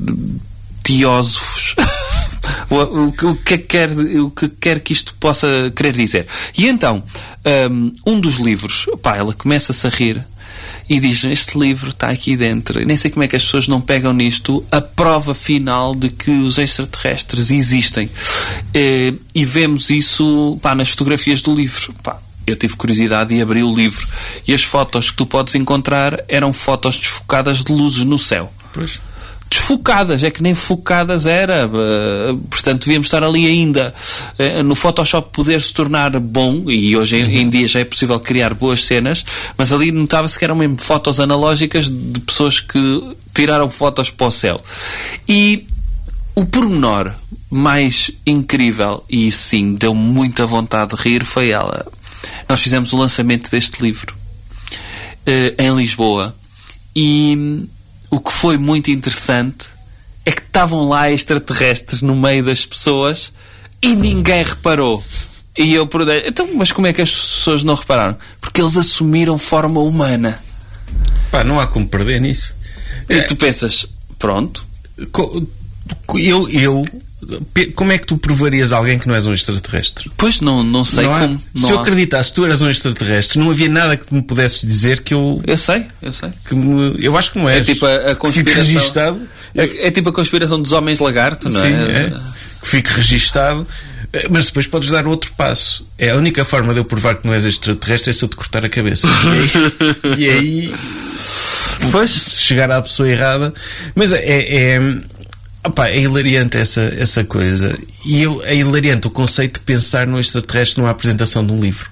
teósofos. o, o, que quer, o que quer que isto possa querer dizer. E então, um, um dos livros, pá, ela começa-se a rir e diz: este livro está aqui dentro, nem sei como é que as pessoas não pegam nisto, a prova final de que os extraterrestres existem. E, e vemos isso, pá, nas fotografias do livro. Pá, eu tive curiosidade e abri o livro, e as fotos que tu podes encontrar eram fotos desfocadas de luzes no céu. Pois. Desfocadas, é que nem focadas era, uh, portanto devíamos estar ali ainda uh, no Photoshop poder se tornar bom, e hoje em, em dia já é possível criar boas cenas, mas ali notava-se que eram mesmo fotos analógicas de pessoas que tiraram fotos para o céu. E o pormenor mais incrível, e sim, deu muita vontade de rir, foi ela. Nós fizemos o lançamento deste livro uh, em Lisboa, e o que foi muito interessante é que estavam lá extraterrestres no meio das pessoas e ninguém reparou. E eu perguntei: então, mas como é que as pessoas não repararam? Porque eles assumiram forma humana. Pá, não há como perder nisso. E é. Tu pensas, pronto. Eu, eu como é que tu provarias alguém que não és um extraterrestre? Pois não, não sei não como. Há, se eu acreditasse que tu eras um extraterrestre, não havia nada que me pudesses dizer que eu. Eu sei, eu sei. Que me, eu acho que não és. É tipo a, a conspiração. Que fique registado. É, é tipo a conspiração dos homens lagarto, não Sim, é? é? Que fique registado. Mas depois podes dar outro passo. É a única forma de eu provar que não és extraterrestre é se eu te cortar a cabeça. E aí, e aí pois. Se chegar à pessoa errada. Mas é. é Opa, é hilariante essa, essa coisa. E eu, é hilariante o conceito de pensar no extraterrestre numa apresentação de um livro.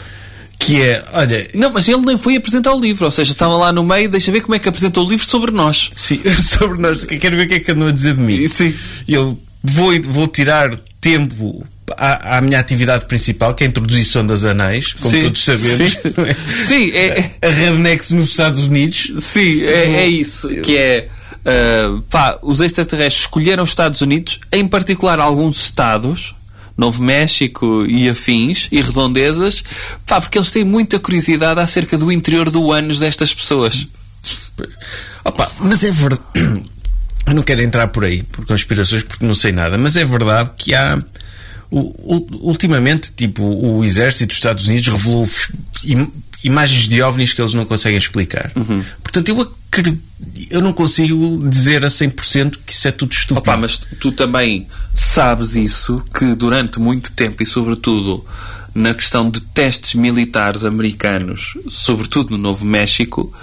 Que é, olha... Não, mas ele nem foi apresentar o livro. Ou seja, sim. Estava lá no meio, deixa ver como é que apresentou o livro sobre nós. Sim, sobre nós. Quero ver o que é que andam a dizer de mim. Sim. Eu vou, vou tirar tempo à, à minha atividade principal, que é a introdução das anéis, como sim, todos sabemos. Sim, sim é... A Rednex nos Estados Unidos. Sim, é, é isso. Que é... Uh, pá, os extraterrestres escolheram os Estados Unidos, em particular alguns estados, Novo México e afins e redondezas, pá, porque eles têm muita curiosidade acerca do interior do ânus destas pessoas. Opa, mas é verdade. Eu não quero entrar por aí por conspirações porque não sei nada, mas é verdade que há ultimamente, tipo, o exército dos Estados Unidos revelou im- imagens de ovnis que eles não conseguem explicar. Uhum. Portanto, eu acredito, eu não consigo dizer a cem por cento que isso é tudo estúpido. Opa, mas tu também sabes isso, que durante muito tempo, e sobretudo na questão de testes militares americanos, sobretudo no Novo México,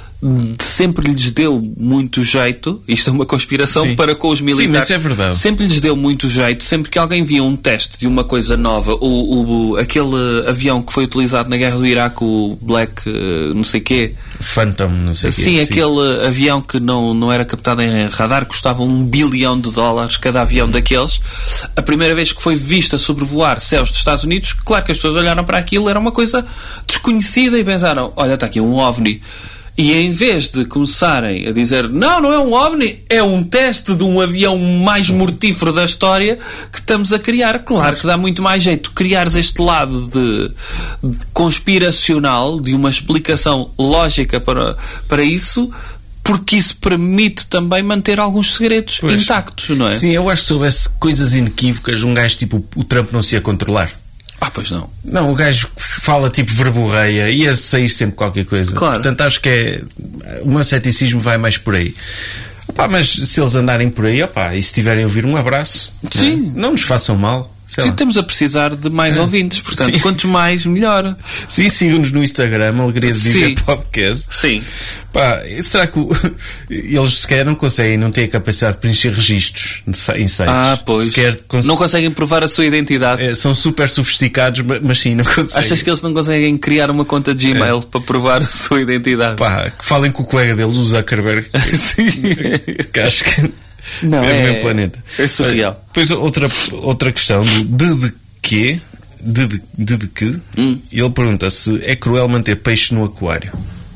sempre lhes deu muito jeito, isto é uma conspiração, sim, para com os militares. Sim, mas é verdade. Sempre lhes deu muito jeito, sempre que alguém via um teste de uma coisa nova, o, o, aquele avião que foi utilizado na guerra do Iraque, o Black, não sei quê. Phantom, não sei o quê. Sim, aquele avião que não, não era captado em radar, custava um bilhão de dólares cada avião daqueles. A primeira vez que foi vista sobrevoar céus dos Estados Unidos, claro que as pessoas olharam para aquilo, era uma coisa desconhecida e pensaram: olha, está aqui um OVNI. E em vez de começarem a dizer não, não é um OVNI, é um teste de um avião mais mortífero da história que estamos a criar. Claro que dá muito mais jeito criares este lado de, de conspiracional, de uma explicação lógica para, para isso, porque isso permite também manter alguns segredos pois, intactos, não é? Sim, eu acho que se houvesse coisas inequívocas, um gajo tipo o Trump não se ia controlar. Ah, pois não. Não, o gajo fala tipo verborreia, ia sair sempre qualquer coisa. Claro. Portanto, acho que é. O meu ceticismo vai mais por aí. Opá, mas se eles andarem por aí, opá, e se tiverem a ouvir, um abraço. Sim. Não, é? Não nos façam mal. Sim, lá. Estamos a precisar de mais é. ouvintes, portanto, Sim. quantos mais, melhor. Sim, sigam-nos no Instagram, Alegria de Viver Sim. Podcast. Sim. Pá, será que o... eles sequer não conseguem, não têm a capacidade de preencher registros em sites? Ah, pois. Sequer cons... Não conseguem provar a sua identidade. É, são super sofisticados, mas sim, não conseguem. Achas que eles não conseguem criar uma conta de Gmail é. para provar a sua identidade? Pá, que falem com o colega deles, o Zuckerberg. Sim. Que acho que... Não, é, é o mesmo planeta. É surreal. Depois outra, outra questão de, de quê? De, de, de, de que? Hum. Ele pergunta se é cruel manter peixe no aquário.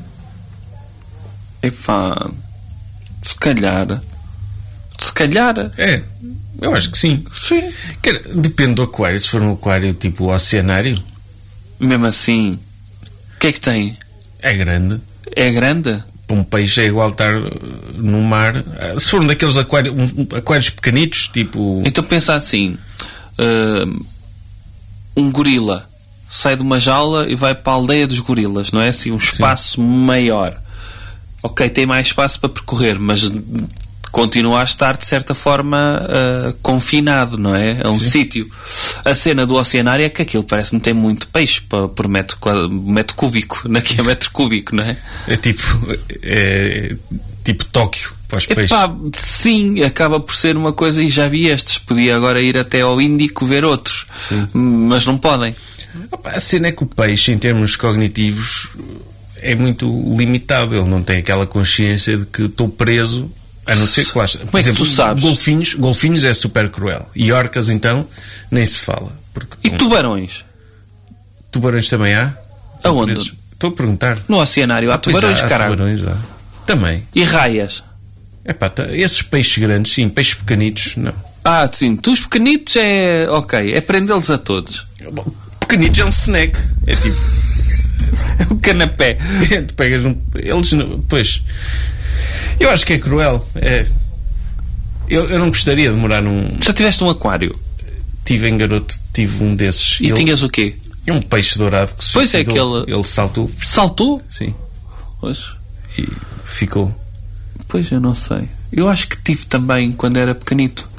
Epá, se calhar. Se calhar. É, eu acho que sim. Sim. Quer, depende do aquário. Se for um aquário tipo oceanário, mesmo assim, o que é que tem? É grande. É grande? Um peixe é igual estar no mar. Se for um daqueles aquários, um, aquários pequenitos, tipo. Então pensa assim: uh, um gorila sai de uma jaula e vai para a aldeia dos gorilas, não é? Assim, um espaço Sim. maior. Ok, tem mais espaço para percorrer, mas continua a estar de certa forma uh, confinado, não é? A um Sim. sítio. A cena do oceanário é que aquilo parece que não tem muito peixe por, por metro, metro cúbico, aqui é metro cúbico, não é? É tipo é, tipo Tóquio para os peixes. Epá, sim, acaba por ser uma coisa, e já vi estes, podia agora ir até ao Índico ver outros, sim. mas não podem. A cena é que o peixe, em termos cognitivos, é muito limitado. Ele não tem aquela consciência de que estou preso. A não ser que lá, por Como exemplo, é que tu sabes? golfinhos, golfinhos é super cruel. E orcas, então, nem se fala. Porque, e tubarões? Tubarões também há? Aonde? Presos. Estou a perguntar. No oceanário há ah, tubarões, há, há caralho. Tubarões, há. Também. E raias? Epá, tá, esses peixes grandes, sim. Peixes pequenitos, não. Ah, sim. Tu os pequenitos é... Ok, é prendê-los a todos. Bom, pequenitos é um snack. É tipo... é um canapé. Tu pegas um... Eles... Pois... Eu acho que é cruel. É. Eu, eu não gostaria de morar num... Já tiveste um aquário? Tive em garoto, tive um desses. E ele... tinhas o quê? É um peixe dourado que se Pois é, suicidou. aquele... Ele saltou. Saltou? Sim. Pois. E ficou. Pois, eu não sei. Eu acho que tive também quando era pequenito.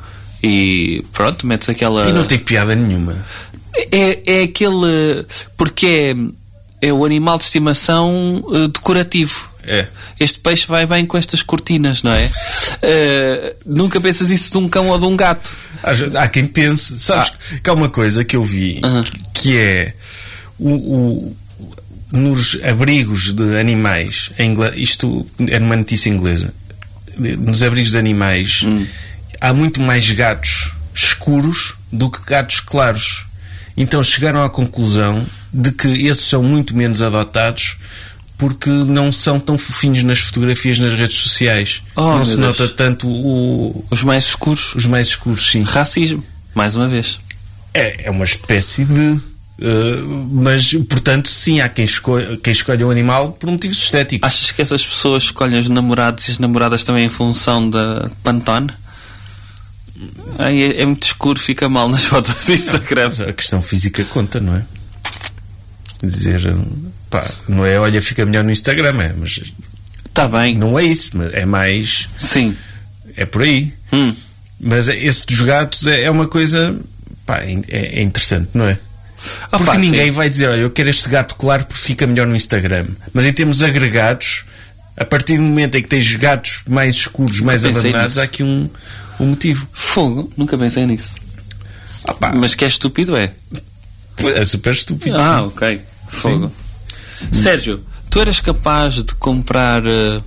E pronto, metes aquela... E não tem piada nenhuma. É, é aquele... Porque é, é o animal de estimação uh, decorativo. É. Este peixe vai bem com estas cortinas, não é? uh, nunca pensas isso de um cão ou de um gato. Há, há quem pense. Sabes ah. que há uma coisa que eu vi uh-huh. que, que é o, o, nos abrigos de animais, em inglês, isto é numa notícia inglesa, nos abrigos de animais hum. há muito mais gatos escuros do que gatos claros. Então chegaram à conclusão de que esses são muito menos adotados porque não são tão fofinhos nas fotografias nas redes sociais. Oh, não se Deus. nota tanto o... Os mais escuros. Os mais escuros, sim. Racismo, mais uma vez. É, é uma espécie de... Uh, mas, portanto, sim, há quem escolha, quem escolha o animal por motivos estéticos. Achas que essas pessoas escolhem os namorados e as namoradas também em função da Pantone? Ai, é, é muito escuro, fica mal nas fotos do Instagram. A questão física conta, não é? Dizer... Pá, não é, olha, fica melhor no Instagram, é, mas está bem. Não é isso, é mais. Sim. É por aí. Hum. Mas esse dos gatos é, é uma coisa, pá, é, é interessante, não é? Ah, porque pá, ninguém sim. vai dizer, olha, eu quero este gato claro porque fica melhor no Instagram. Mas em termos agregados, a partir do momento em que tens gatos mais escuros, mais abandonados, há aqui um, um motivo. Fogo, nunca pensei nisso. Ah, pá. Mas que é estúpido, é? É super estúpido. Ah, sim. ok. Fogo. Sim. Sérgio, tu eras capaz de comprar uh,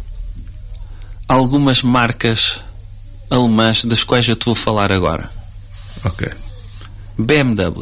algumas marcas alemãs das quais eu te vou falar agora? Ok. B M W.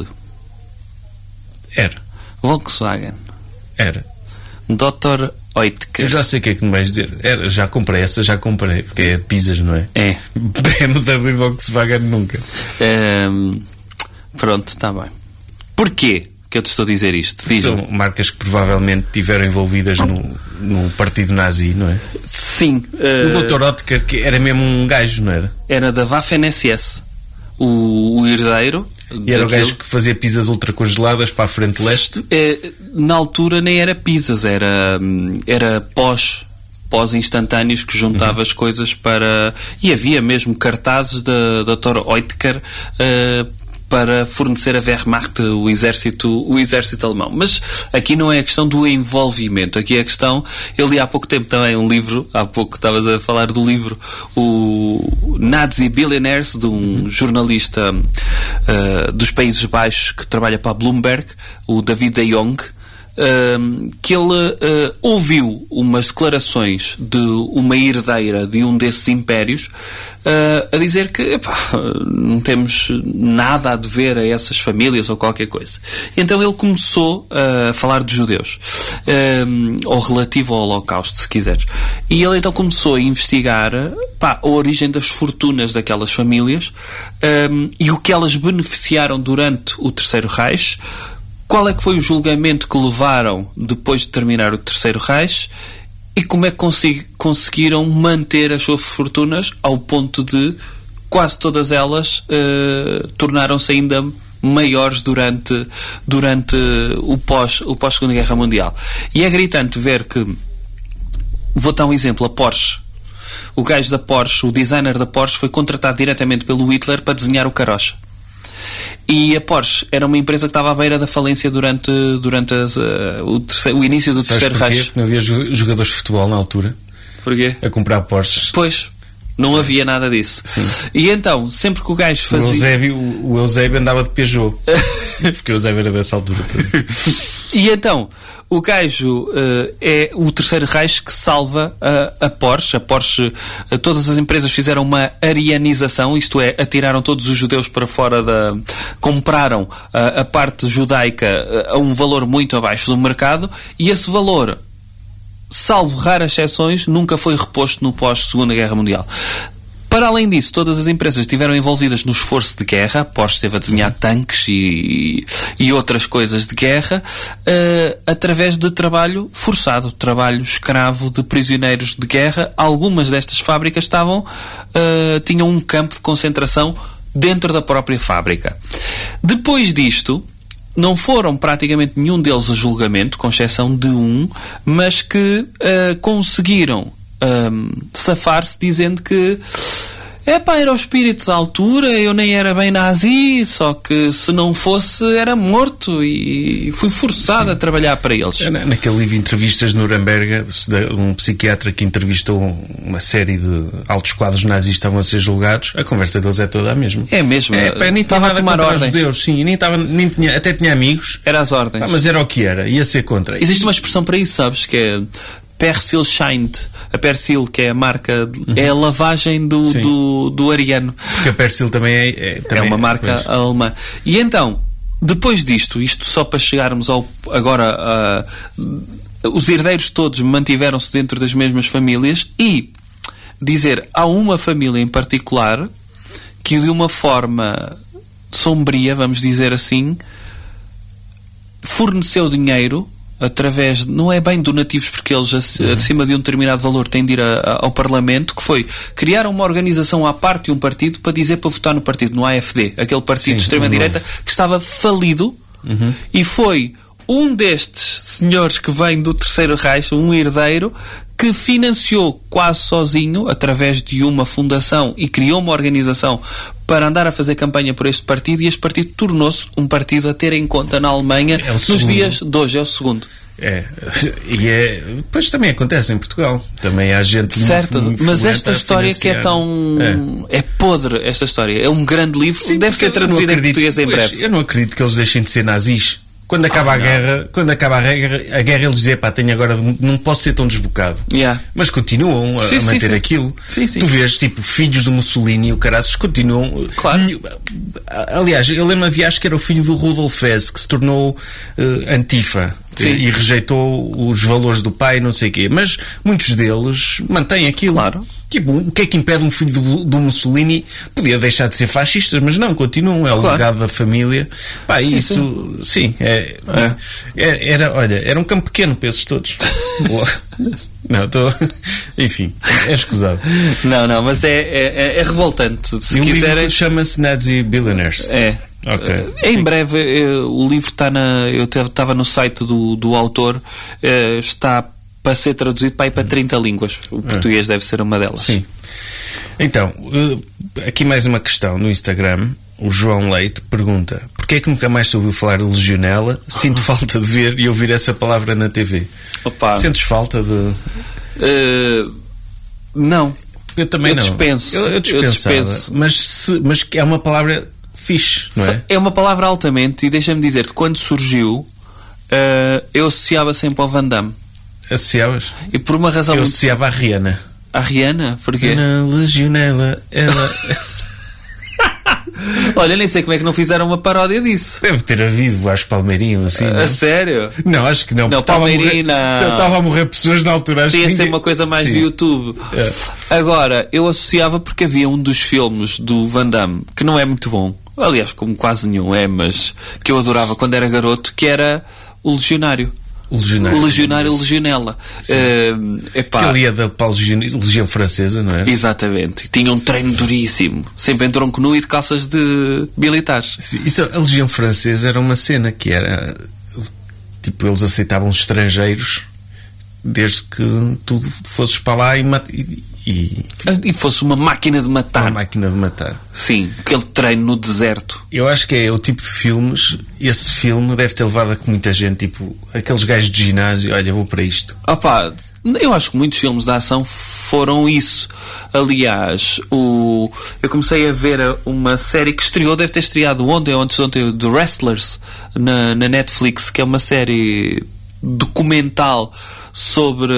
Era. Volkswagen. Era. doutor Oetker. Eu já sei o que é que me vais dizer. Era, já comprei, essa já comprei, porque é pizzas, não é? É. B M W e Volkswagen nunca. Um, pronto, está bem. Porquê que eu te estou a dizer isto? Diz-me. São marcas que provavelmente estiveram envolvidas no, no partido nazi, não é? Sim. Uh, o doutor Oetker que era mesmo um gajo, não era? Era da Waffen-S S. O, o herdeiro E era o gajo que fazia pizzas ultra congeladas para a frente leste? É, na altura nem era pizzas, era, era pós, pós instantâneos que juntava uhum. as coisas para... E havia mesmo cartazes da doutora Oetker uh, para fornecer a Wehrmacht, o exército, o exército alemão. Mas aqui não é a questão do envolvimento, aqui é a questão... Eu li há pouco tempo também um livro, há pouco estavas a falar do livro, o Nazi Billionaires, de um uhum. jornalista uh, dos Países Baixos que trabalha para a Bloomberg, o David de Jong, Uh, que ele uh, ouviu umas declarações de uma herdeira de um desses impérios uh, a dizer que epá, não temos nada a dever a essas famílias ou qualquer coisa. Então ele começou uh, a falar de judeus, uh, ou relativo ao Holocausto, se quiseres. E ele então começou a investigar pá, a origem das fortunas daquelas famílias um, e o que elas beneficiaram durante o Terceiro Reich. Qual é que foi o julgamento que levaram depois de terminar o Terceiro Reich e como é que consegui- conseguiram manter as suas fortunas ao ponto de quase todas elas uh, tornaram-se ainda maiores durante, durante o pós, o pós-Segunda Guerra Mundial. E é gritante ver que, vou dar um exemplo, a Porsche. O gajo da Porsche, o designer da Porsche, foi contratado diretamente pelo Hitler para desenhar o carocha. E a Porsche era uma empresa que estava à beira da falência durante, durante as, uh, o, terceiro, o início do Sabes Terceiro Reich. Não havia jogadores de futebol na altura? Porquê? A comprar Porsches. Pois, não havia nada disso. Sim. E então, sempre que o gajo fazia... O Eusébio, o Eusébio andava de Peugeot. Porque o Eusébio era dessa altura também. E então, o gajo uh, é o Terceiro Reich que salva a, a Porsche. A Porsche, uh, todas as empresas fizeram uma arianização, isto é, atiraram todos os judeus para fora da... compraram uh, a parte judaica uh, a um valor muito abaixo do mercado, e esse valor, salvo raras exceções, nunca foi reposto no pós-Segunda Guerra Mundial. Para além disso, todas as empresas estiveram envolvidas no esforço de guerra. A Porsche esteve a desenhar tanques e, e outras coisas de guerra uh, através de trabalho forçado, trabalho escravo de prisioneiros de guerra. Algumas destas fábricas estavam, uh, tinham um campo de concentração dentro da própria fábrica. Depois disto, não foram praticamente nenhum deles a julgamento, com exceção de um, mas que uh, conseguiram um, safar-se dizendo que epá, era o espírito da altura, eu nem era bem nazi, só que se não fosse era morto e fui forçado Sim. a trabalhar para eles. Na, naquele livro Entrevistas de Nuremberg, um psiquiatra que entrevistou uma série de altos quadros nazis que estavam a ser julgados, a conversa deles é toda a mesma. É mesmo. É, pá, nem estava a tomar ordens. Judeus, sim, nem estava, nem tinha, até tinha amigos. Era às ordens. Ah, mas era o que era, ia ser contra. Existe uma expressão para isso, sabes, que é Persil Scheint. A Persil, que é a marca, uhum. é a lavagem do, do, do ariano. Porque a Persil também é... É, também é uma marca pois. alemã. E então, depois disto, isto só para chegarmos ao... Agora, uh, os herdeiros todos mantiveram-se dentro das mesmas famílias e dizer, há uma família em particular que de uma forma sombria, vamos dizer assim, forneceu dinheiro através, não é bem donativos, porque eles uhum. acima de um determinado valor têm de ir a, a, ao Parlamento, que foi criar uma organização à parte de um partido para dizer para votar no partido, no A F D, aquele partido Sim, de extrema-direita que estava falido, uhum. e foi um destes senhores que vem do Terceiro Reich, um herdeiro, que financiou quase sozinho, através de uma fundação, e criou uma organização para andar a fazer campanha por este partido, e este partido tornou-se um partido a ter em conta na Alemanha é nos segundo. dias de hoje. É o segundo. É, e é, pois também acontece em Portugal. Também há gente certo, muito, muito mas esta história que é tão é. é podre, esta história é um grande livro. Sim, deve ser traduzido em português em pois, breve. Eu não acredito que eles deixem de ser nazis. Quando acaba ah, a guerra, quando acaba a guerra, a guerra eles dizem, pá, tenho agora, de, não posso ser tão desbocado. Yeah. Mas continuam a, sim, a manter sim, sim. aquilo. Sim, sim. Tu vês, tipo, filhos do Mussolini e o caraças continuam. Claro. Aliás, eu lembro, havia, acho que era o filho do Rudolf Hess, que se tornou uh, antifa. Sim. E rejeitou os valores do pai, não sei o quê. Mas muitos deles mantêm aquilo. Claro. Tipo, o que é que impede um filho do, do Mussolini? Podia deixar de ser fascistas, mas não, continuam, é o claro. legado da família. Pá, sim, isso, sim, sim é, é. É, era, olha, era um campo pequeno para esses todos. Não, estou. Enfim, é escusado. Não, não, mas é, é, é revoltante. Se e quiserem. O livro chama-se Nazi Billionaires. É. Ok. Uh, em breve, uh, o livro está na. Eu estava no site do, do autor, uh, está para ser traduzido para ir para trinta línguas. O português ah. deve ser uma delas. Sim. Então, uh, aqui mais uma questão no Instagram. O João Leite pergunta: porquê é que nunca mais se ouviu falar de legionela? Sinto falta de ver e ouvir essa palavra na T V. Opa. Sentes falta de. Uh, não. Eu também eu não. Dispenso. Eu, eu dispensava. Eu dispenso. Mas, se, mas é uma palavra fixe, não é? É uma palavra altamente, e deixa-me dizer-te, quando surgiu, uh, eu associava sempre ao Van Damme. Associavas? E por uma razão eu muito... associava à Rihanna. A Rihanna? Porquê? Na legionela, ela... Olha, nem sei como é que não fizeram uma paródia disso. Deve ter havido, acho, Palmeirinho, assim. A, a sério? Não, acho que não. Não, Palmeirinho não. Estava a morrer pessoas na altura. Acho Tinha que de ser ninguém... uma coisa mais Sim. do YouTube. É. Agora, eu associava porque havia um dos filmes do Van Damme que não é muito bom. Aliás, como quase nenhum é, mas que eu adorava quando era garoto, que era o Legionário. O Legionário. O Legionário Legionela. Uh, epá. Que ali é da Legião, Legião Francesa, não é? Exatamente. E tinha um treino duríssimo. Sempre em tronco nu e de calças de militares. Sim, isso, a Legião Francesa era uma cena que era... Tipo, eles aceitavam estrangeiros desde que tu fosses para lá e... e E, e fosse uma máquina de matar. Uma máquina de matar. Sim, aquele treino no deserto. Eu acho que é o tipo de filmes. Esse filme deve ter levado a que muita gente, tipo, aqueles gajos de ginásio, olha, vou para isto. Opa, eu acho que muitos filmes de ação foram isso. Aliás, o, eu comecei a ver uma série que estreou, deve ter estreado ontem ou antes de ontem, The Wrestlers, na, na Netflix, que é uma série documental sobre...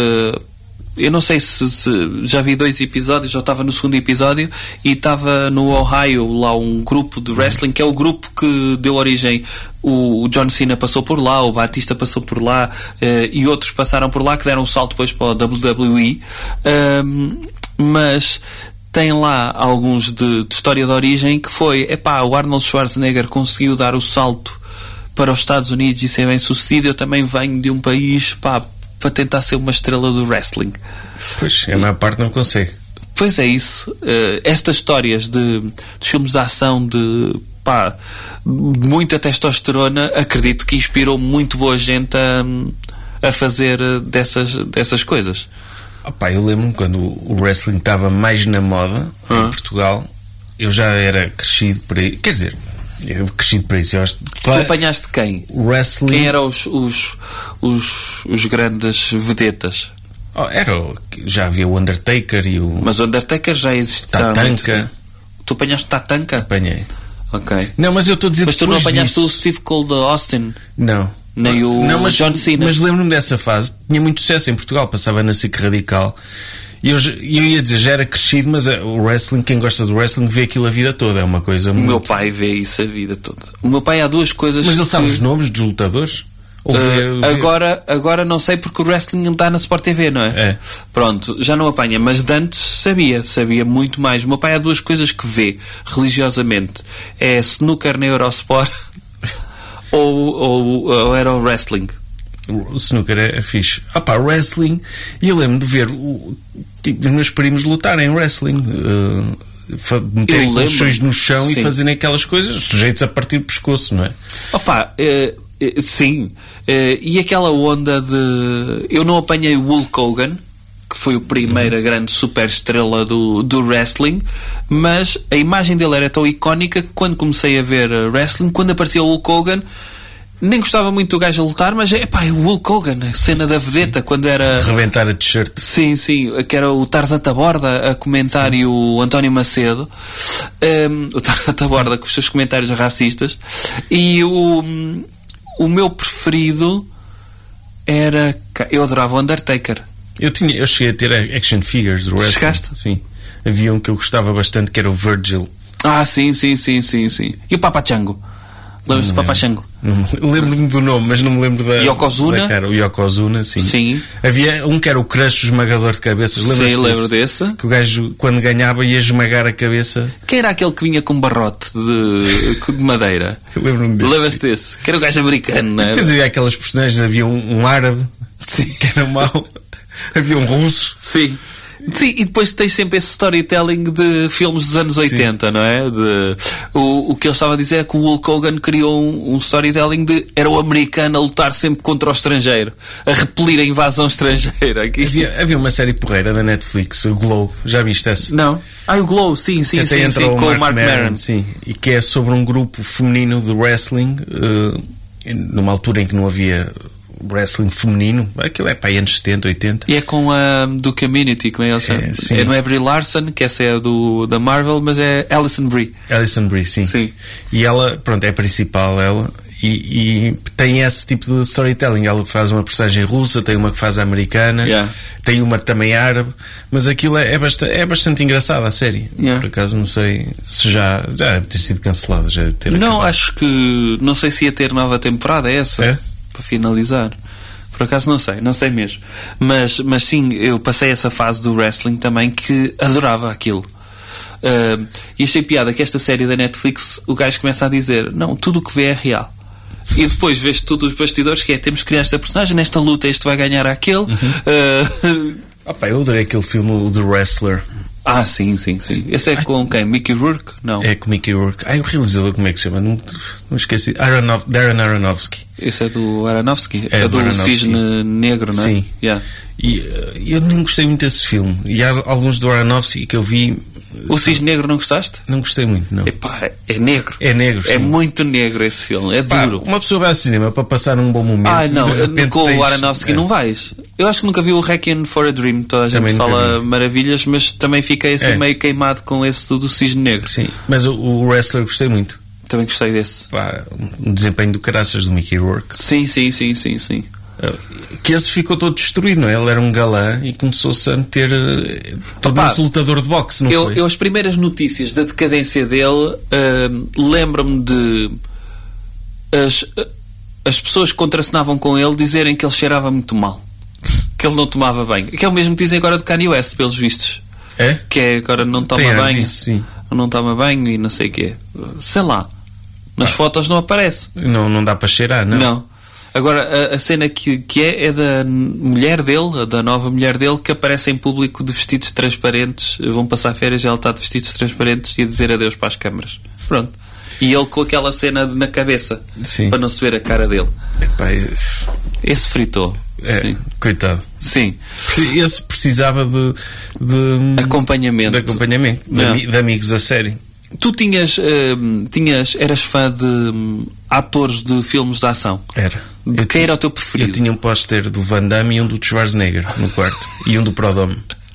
Eu não sei se, se já vi dois episódios, já estava no segundo episódio, e estava no Ohio lá um grupo de wrestling, que é o grupo que deu origem. O John Cena passou por lá, o Batista passou por lá, uh, e outros passaram por lá que deram um salto depois para o W W E. Um, mas tem lá alguns de, de história de origem que foi, epá, o Arnold Schwarzenegger conseguiu dar o salto para os Estados Unidos e ser bem sucedido. Eu também venho de um país, pá, para tentar ser uma estrela do wrestling. Pois, a maior parte não consegue. Pois é isso. Uh, estas histórias de, de filmes de ação, de pá, de muita testosterona, acredito que inspirou muito boa gente a, a fazer dessas, dessas coisas. Opa, eu lembro-me quando o wrestling estava mais na moda hum. em Portugal. Eu já era crescido para isso. Quer dizer, eu crescido para isso. Eu acho, tu apanhaste quem? Wrestling. Quem eram os, os, os, os grandes vedetas? Oh, era o, já havia o Undertaker e o... Mas o Undertaker já existe. Tatanka. Tu apanhaste Tatanka? Apanhei. Ok. Não, mas eu estou a dizer... Mas tu não apanhaste disso. o Steve Cole de Austin? Não. Nem o não, mas, John Cena? Mas lembro-me dessa fase. Tinha muito sucesso em Portugal. Passava na S I C Radical. E eu, eu ia dizer, já era crescido, mas o wrestling, quem gosta do wrestling vê aquilo a vida toda. É uma coisa o muito... O meu pai vê isso a vida toda. O meu pai há duas coisas. Mas ele que... sabe os nomes dos lutadores? Ou vê, uh, vê... Agora, agora não sei porque o wrestling dá na Sport T V, não é? É. Pronto, já não apanha, mas de antes sabia, sabia muito mais. O meu pai há duas coisas que vê religiosamente: é snooker na Eurosport ou, ou, ou era o wrestling. O snooker é, é fixe. Ah pá, wrestling. E eu lembro de ver o, tipo, os meus primos lutarem wrestling, uh, meterem aqueles chões no chão Sim. e fazerem aquelas coisas, sujeitos a partir do pescoço, não é? Opa, uh, uh, sim. Uh, e aquela onda de. Eu não apanhei o Hulk Hogan, que foi a primeira uhum. grande super estrela do, do wrestling, mas a imagem dele era tão icónica que quando comecei a ver wrestling, quando apareceu o Hulk Hogan, nem gostava muito do gajo a lutar, mas é pá, o Hulk Hogan, a cena da vedeta, sim. quando era... reventar a t-shirt. Sim, sim, que era o Tarzan Taborda a comentar, sim. e o António Macedo, um, o Tarzan Taborda com os seus comentários racistas, e o, o meu preferido era... Eu adorava o Undertaker. Eu, tinha, eu cheguei a ter action figures do wrestling. Chegaste? Sim. Havia um que eu gostava bastante, que era o Virgil. Ah, sim, sim, sim, sim, sim. E o Papa Chango? Lembras-te do Papa Chango? Lembro-me do nome, mas não me lembro da, Yokozuna? da cara. O Yokozuna, sim. Sim. Havia um que era o Crush esmagador de cabeças. Sim, lembro desse. Que o gajo, quando ganhava, ia esmagar a cabeça. Quem era aquele que vinha com um barrote de, de madeira? Lembro-me desse. Lembras-te desse? Que era o gajo americano, não é? Depois havia aquelas personagens, havia um, um árabe, sim. que era mau. Havia um russo. Sim. Sim, e depois tens sempre esse storytelling de filmes dos anos oitenta, sim, não é? De, o, o que ele estava a dizer é que o Hulk Hogan criou um, um storytelling de era o americano a lutar sempre contra o estrangeiro, a repelir a invasão estrangeira. Aqui. Havia, havia uma série porreira da Netflix, o Glow, já viste essa? Não. Ah, o Glow, sim, sim, que sim, sim, sim, o com Mark o Mark Maron, Maron. sim, e que é sobre um grupo feminino de wrestling, uh, numa altura em que não havia wrestling feminino, aquilo é para aí anos setenta, oitenta. E é com a do Community, como é ele chama? É, não é Brie Larson, que essa é do, da Marvel, mas é Alison Brie. Alison Brie, sim. sim. E ela, pronto, é a principal, ela, e, e tem esse tipo de storytelling. Ela faz uma personagem russa, tem uma que faz a americana, yeah, tem uma também árabe, mas aquilo é, é, bastante, é bastante engraçado, a série. Yeah. Por acaso não sei se já, já deve ter sido cancelada. Já deve ter não, acabado. Acho que não sei se ia ter nova temporada, é essa? É? Para finalizar. Por acaso não sei, não sei mesmo. Mas, mas sim, eu passei essa fase do wrestling também que adorava aquilo. Uh, e achei piada que esta série da Netflix o gajo começa a dizer: não, tudo o que vê é real. E depois vês tudo os bastidores que é: temos que criar esta personagem, nesta luta este vai ganhar aquele. Uhum. Uh, Opa, eu adorei aquele filme, o The Wrestler. Ah, sim, sim, sim. Esse é Ai, com quem? Mickey Rourke? Não. É com Mickey Rourke. Ai, o realizador, como é que se chama? Não, não esqueci. Aronov, Darren Aronofsky. Esse é do Aronofsky? É, é do, do Cisne Negro, não é? Sim. Yeah. E uh, eu nem gostei muito desse filme. E há alguns do Aronofsky que eu vi. O Cisne Negro não gostaste? Não gostei muito, não. Epá, é negro. É negro, sim. É muito negro esse filme. É Pá, duro. uma pessoa vai ao cinema para passar um bom momento. Ah, não. Com tens... o Aronofsky é. não vais. Eu acho que nunca vi o Requiem for a Dream. Toda a gente também fala maravilhas, mas também fiquei assim é. meio queimado com esse do, do Cisne Negro. Sim, mas o, o Wrestler gostei muito. Também gostei desse. Pá, um desempenho do caraças do Mickey Rourke. Sim, sim, sim, sim, sim. Que esse ficou todo destruído, não é? Ele era um galã e começou-se a meter todo Opa, um lutador de boxe, não eu, foi? Eu as primeiras notícias da decadência dele uh, lembro-me de as, as pessoas que contracenavam com ele dizerem que ele cheirava muito mal, que ele não tomava banho, que é o mesmo que dizem agora do Kanye West, pelos vistos. É? Que é agora não toma Tem banho disso, sim. não toma banho e não sei o quê. Sei lá, nas ah, fotos não aparece. Não, não dá para cheirar, não? Não. Agora, a, a cena que, que é é da mulher dele, da nova mulher dele, que aparece em público de vestidos transparentes. Vão passar férias e ela está de vestidos transparentes e a dizer adeus para as câmaras. Pronto. E ele com aquela cena na cabeça, sim, para não se ver a cara dele. Epá, esse fritou. É, sim. Coitado. Sim. Esse precisava de, de acompanhamento, de, acompanhamento de, de amigos a sério. Tu tinhas, uh, tinhas eras fã de um, atores de filmes de ação? Era. De eu quem tinha, era o teu preferido? Eu tinha um póster do Van Damme e um do Schwarzenegger no quarto e um do Prodome.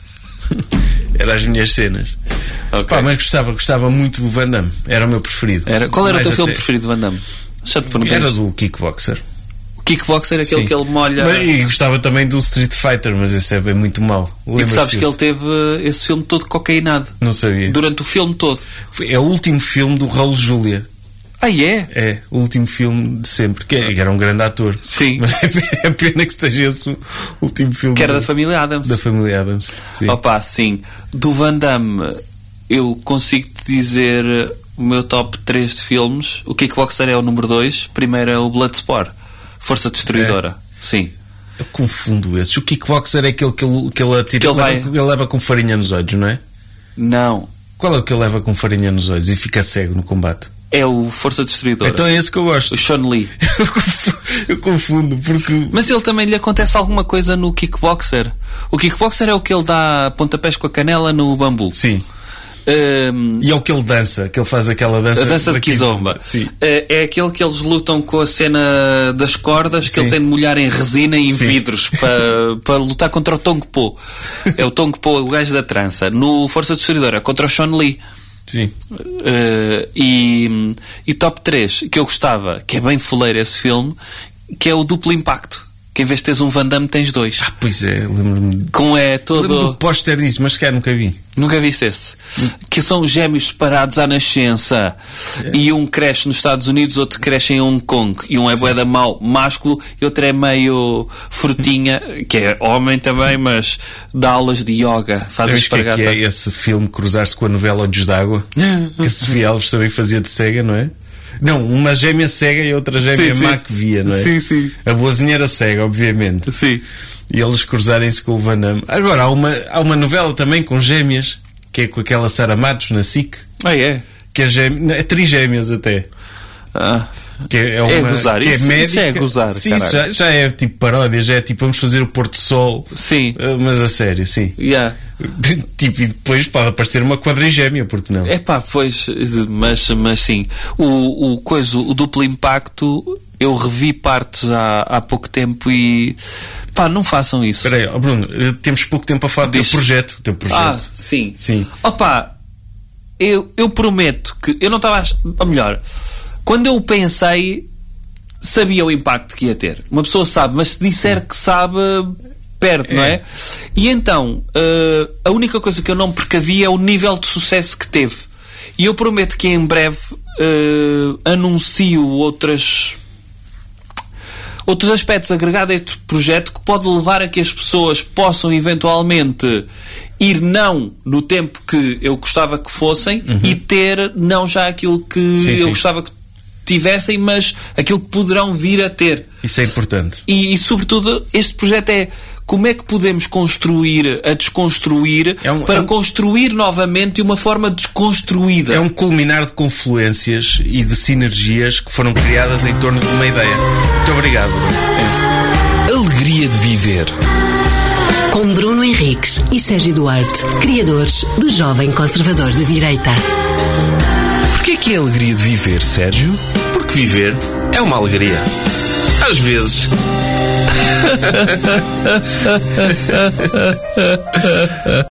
Eram as minhas cenas. Okay. Pá, mas gostava, gostava muito do Van Damme. Era o meu preferido. Era. Qual era mais o teu até... filme preferido de Van Damme? Já te perguntei. Era do Kickboxer. O Kickboxer é aquele Sim. que ele molha. Mas, e gostava também do Street Fighter, mas esse é bem muito mau. E tu sabes disso? Que ele teve esse filme todo cocainado. Não sabia. Durante o filme todo. É o último filme do Raul Julia. Ah, é? É, o último filme de sempre. Que era um grande ator. Sim. Mas é pena que esteja esse o último filme. Que era do, da família Adams. Da família Adams. Sim. Opa, sim. Do Van Damme, eu consigo te dizer o meu top três de filmes. O Kickboxer é o número dois. Primeiro é o Bloodsport. Força Destruidora. É. Sim. Eu confundo esses. O Kickboxer é aquele que ele, que ele, atira, que ele, leva, vai... ele leva com farinha nos olhos, não é? Não. Qual é o que ele leva com farinha nos olhos e fica cego no combate? É o Força Destruidora. Então é esse que eu gosto. O Sean Lee. Eu confundo porque... Mas ele também lhe acontece alguma coisa no Kickboxer. O Kickboxer é o que ele dá pontapés com a canela no bambu. Sim. Um, e é o que ele dança, que ele faz aquela dança, a dança de Kizomba. Sim. É, é aquele que eles lutam com a cena das cordas, que Sim. ele tem de molhar em resina e em Sim. vidros para, para lutar contra o Tong Po. É o Tong Po, o gajo da trança. No Força Destruidora, contra o Sean Lee. Sim. Uh, e, e top três que eu gostava, que é bem foleiro esse filme, que é o Duplo Impacto. Que em vez de teres um Van Damme tens dois. Ah, pois é, lembro-me. Com é todo. Lembro-me do póster disso, mas sequer nunca vi. Nunca viste esse? Hum. Que são gêmeos separados à nascença. É. E um cresce nos Estados Unidos, outro cresce em Hong Kong. E um é bué da mau, másculo, e outro é meio frutinha, que é homem também, mas dá aulas de yoga. Faz eu espargata. Que é, que é esse filme cruzar-se com a novela Olhos d'Água? Que a Sofia Alves também fazia de cega, não é? Não, uma gêmea cega e outra gêmea sim, má sim. que via, não é? Sim, sim. A boazinha era cega, obviamente. Sim. e eles cruzarem-se com o Van Damme. Agora, há uma, há uma novela também com gêmeas, que é com aquela Sara Matos na S I C. Ah, é? Que é, gêmea, é trigêmeas até. Ah. Que é, uma, é gozar, que é isso, médica. Isso é gozar. Sim, isso já, já é tipo paródia, já é tipo vamos fazer o Porto Sol. Sim. Mas a sério, sim. Yeah. Tipo, e depois pode aparecer uma quadrigémea, porque não? É pá, pois, mas, mas sim. O, o, coisa, o Duplo Impacto, eu revi partes há, há pouco tempo e pá, não façam isso. Espera aí, oh Bruno, temos pouco tempo a falar do teu projeto. teu projeto. Ah, sim. Sim. Opa, eu, eu prometo que eu não estava. Ou melhor, quando eu pensei, sabia o impacto que ia ter. Uma pessoa sabe, mas se disser que sabe, perde, é. não é? E então, uh, a única coisa que eu não precavi é o nível de sucesso que teve. E eu prometo que em breve uh, anuncio outras. Outros aspectos agregados a este projeto que pode levar a que as pessoas possam eventualmente ir não no tempo que eu gostava que fossem uhum. e ter não já aquilo que sim, eu sim. gostava que tivessem, mas aquilo que poderão vir a ter. Isso é importante. E, e sobretudo, este projeto é como é que podemos construir a desconstruir é um, para é um, construir novamente de uma forma desconstruída. É um culminar de confluências e de sinergias que foram criadas em torno de uma ideia. Muito obrigado. É. Alegria de viver. Com Bruno Henriques e Sérgio Duarte, criadores do Jovem Conservador de Direita. Porquê que é alegria de viver, Sérgio? Porque viver é uma alegria. Às vezes.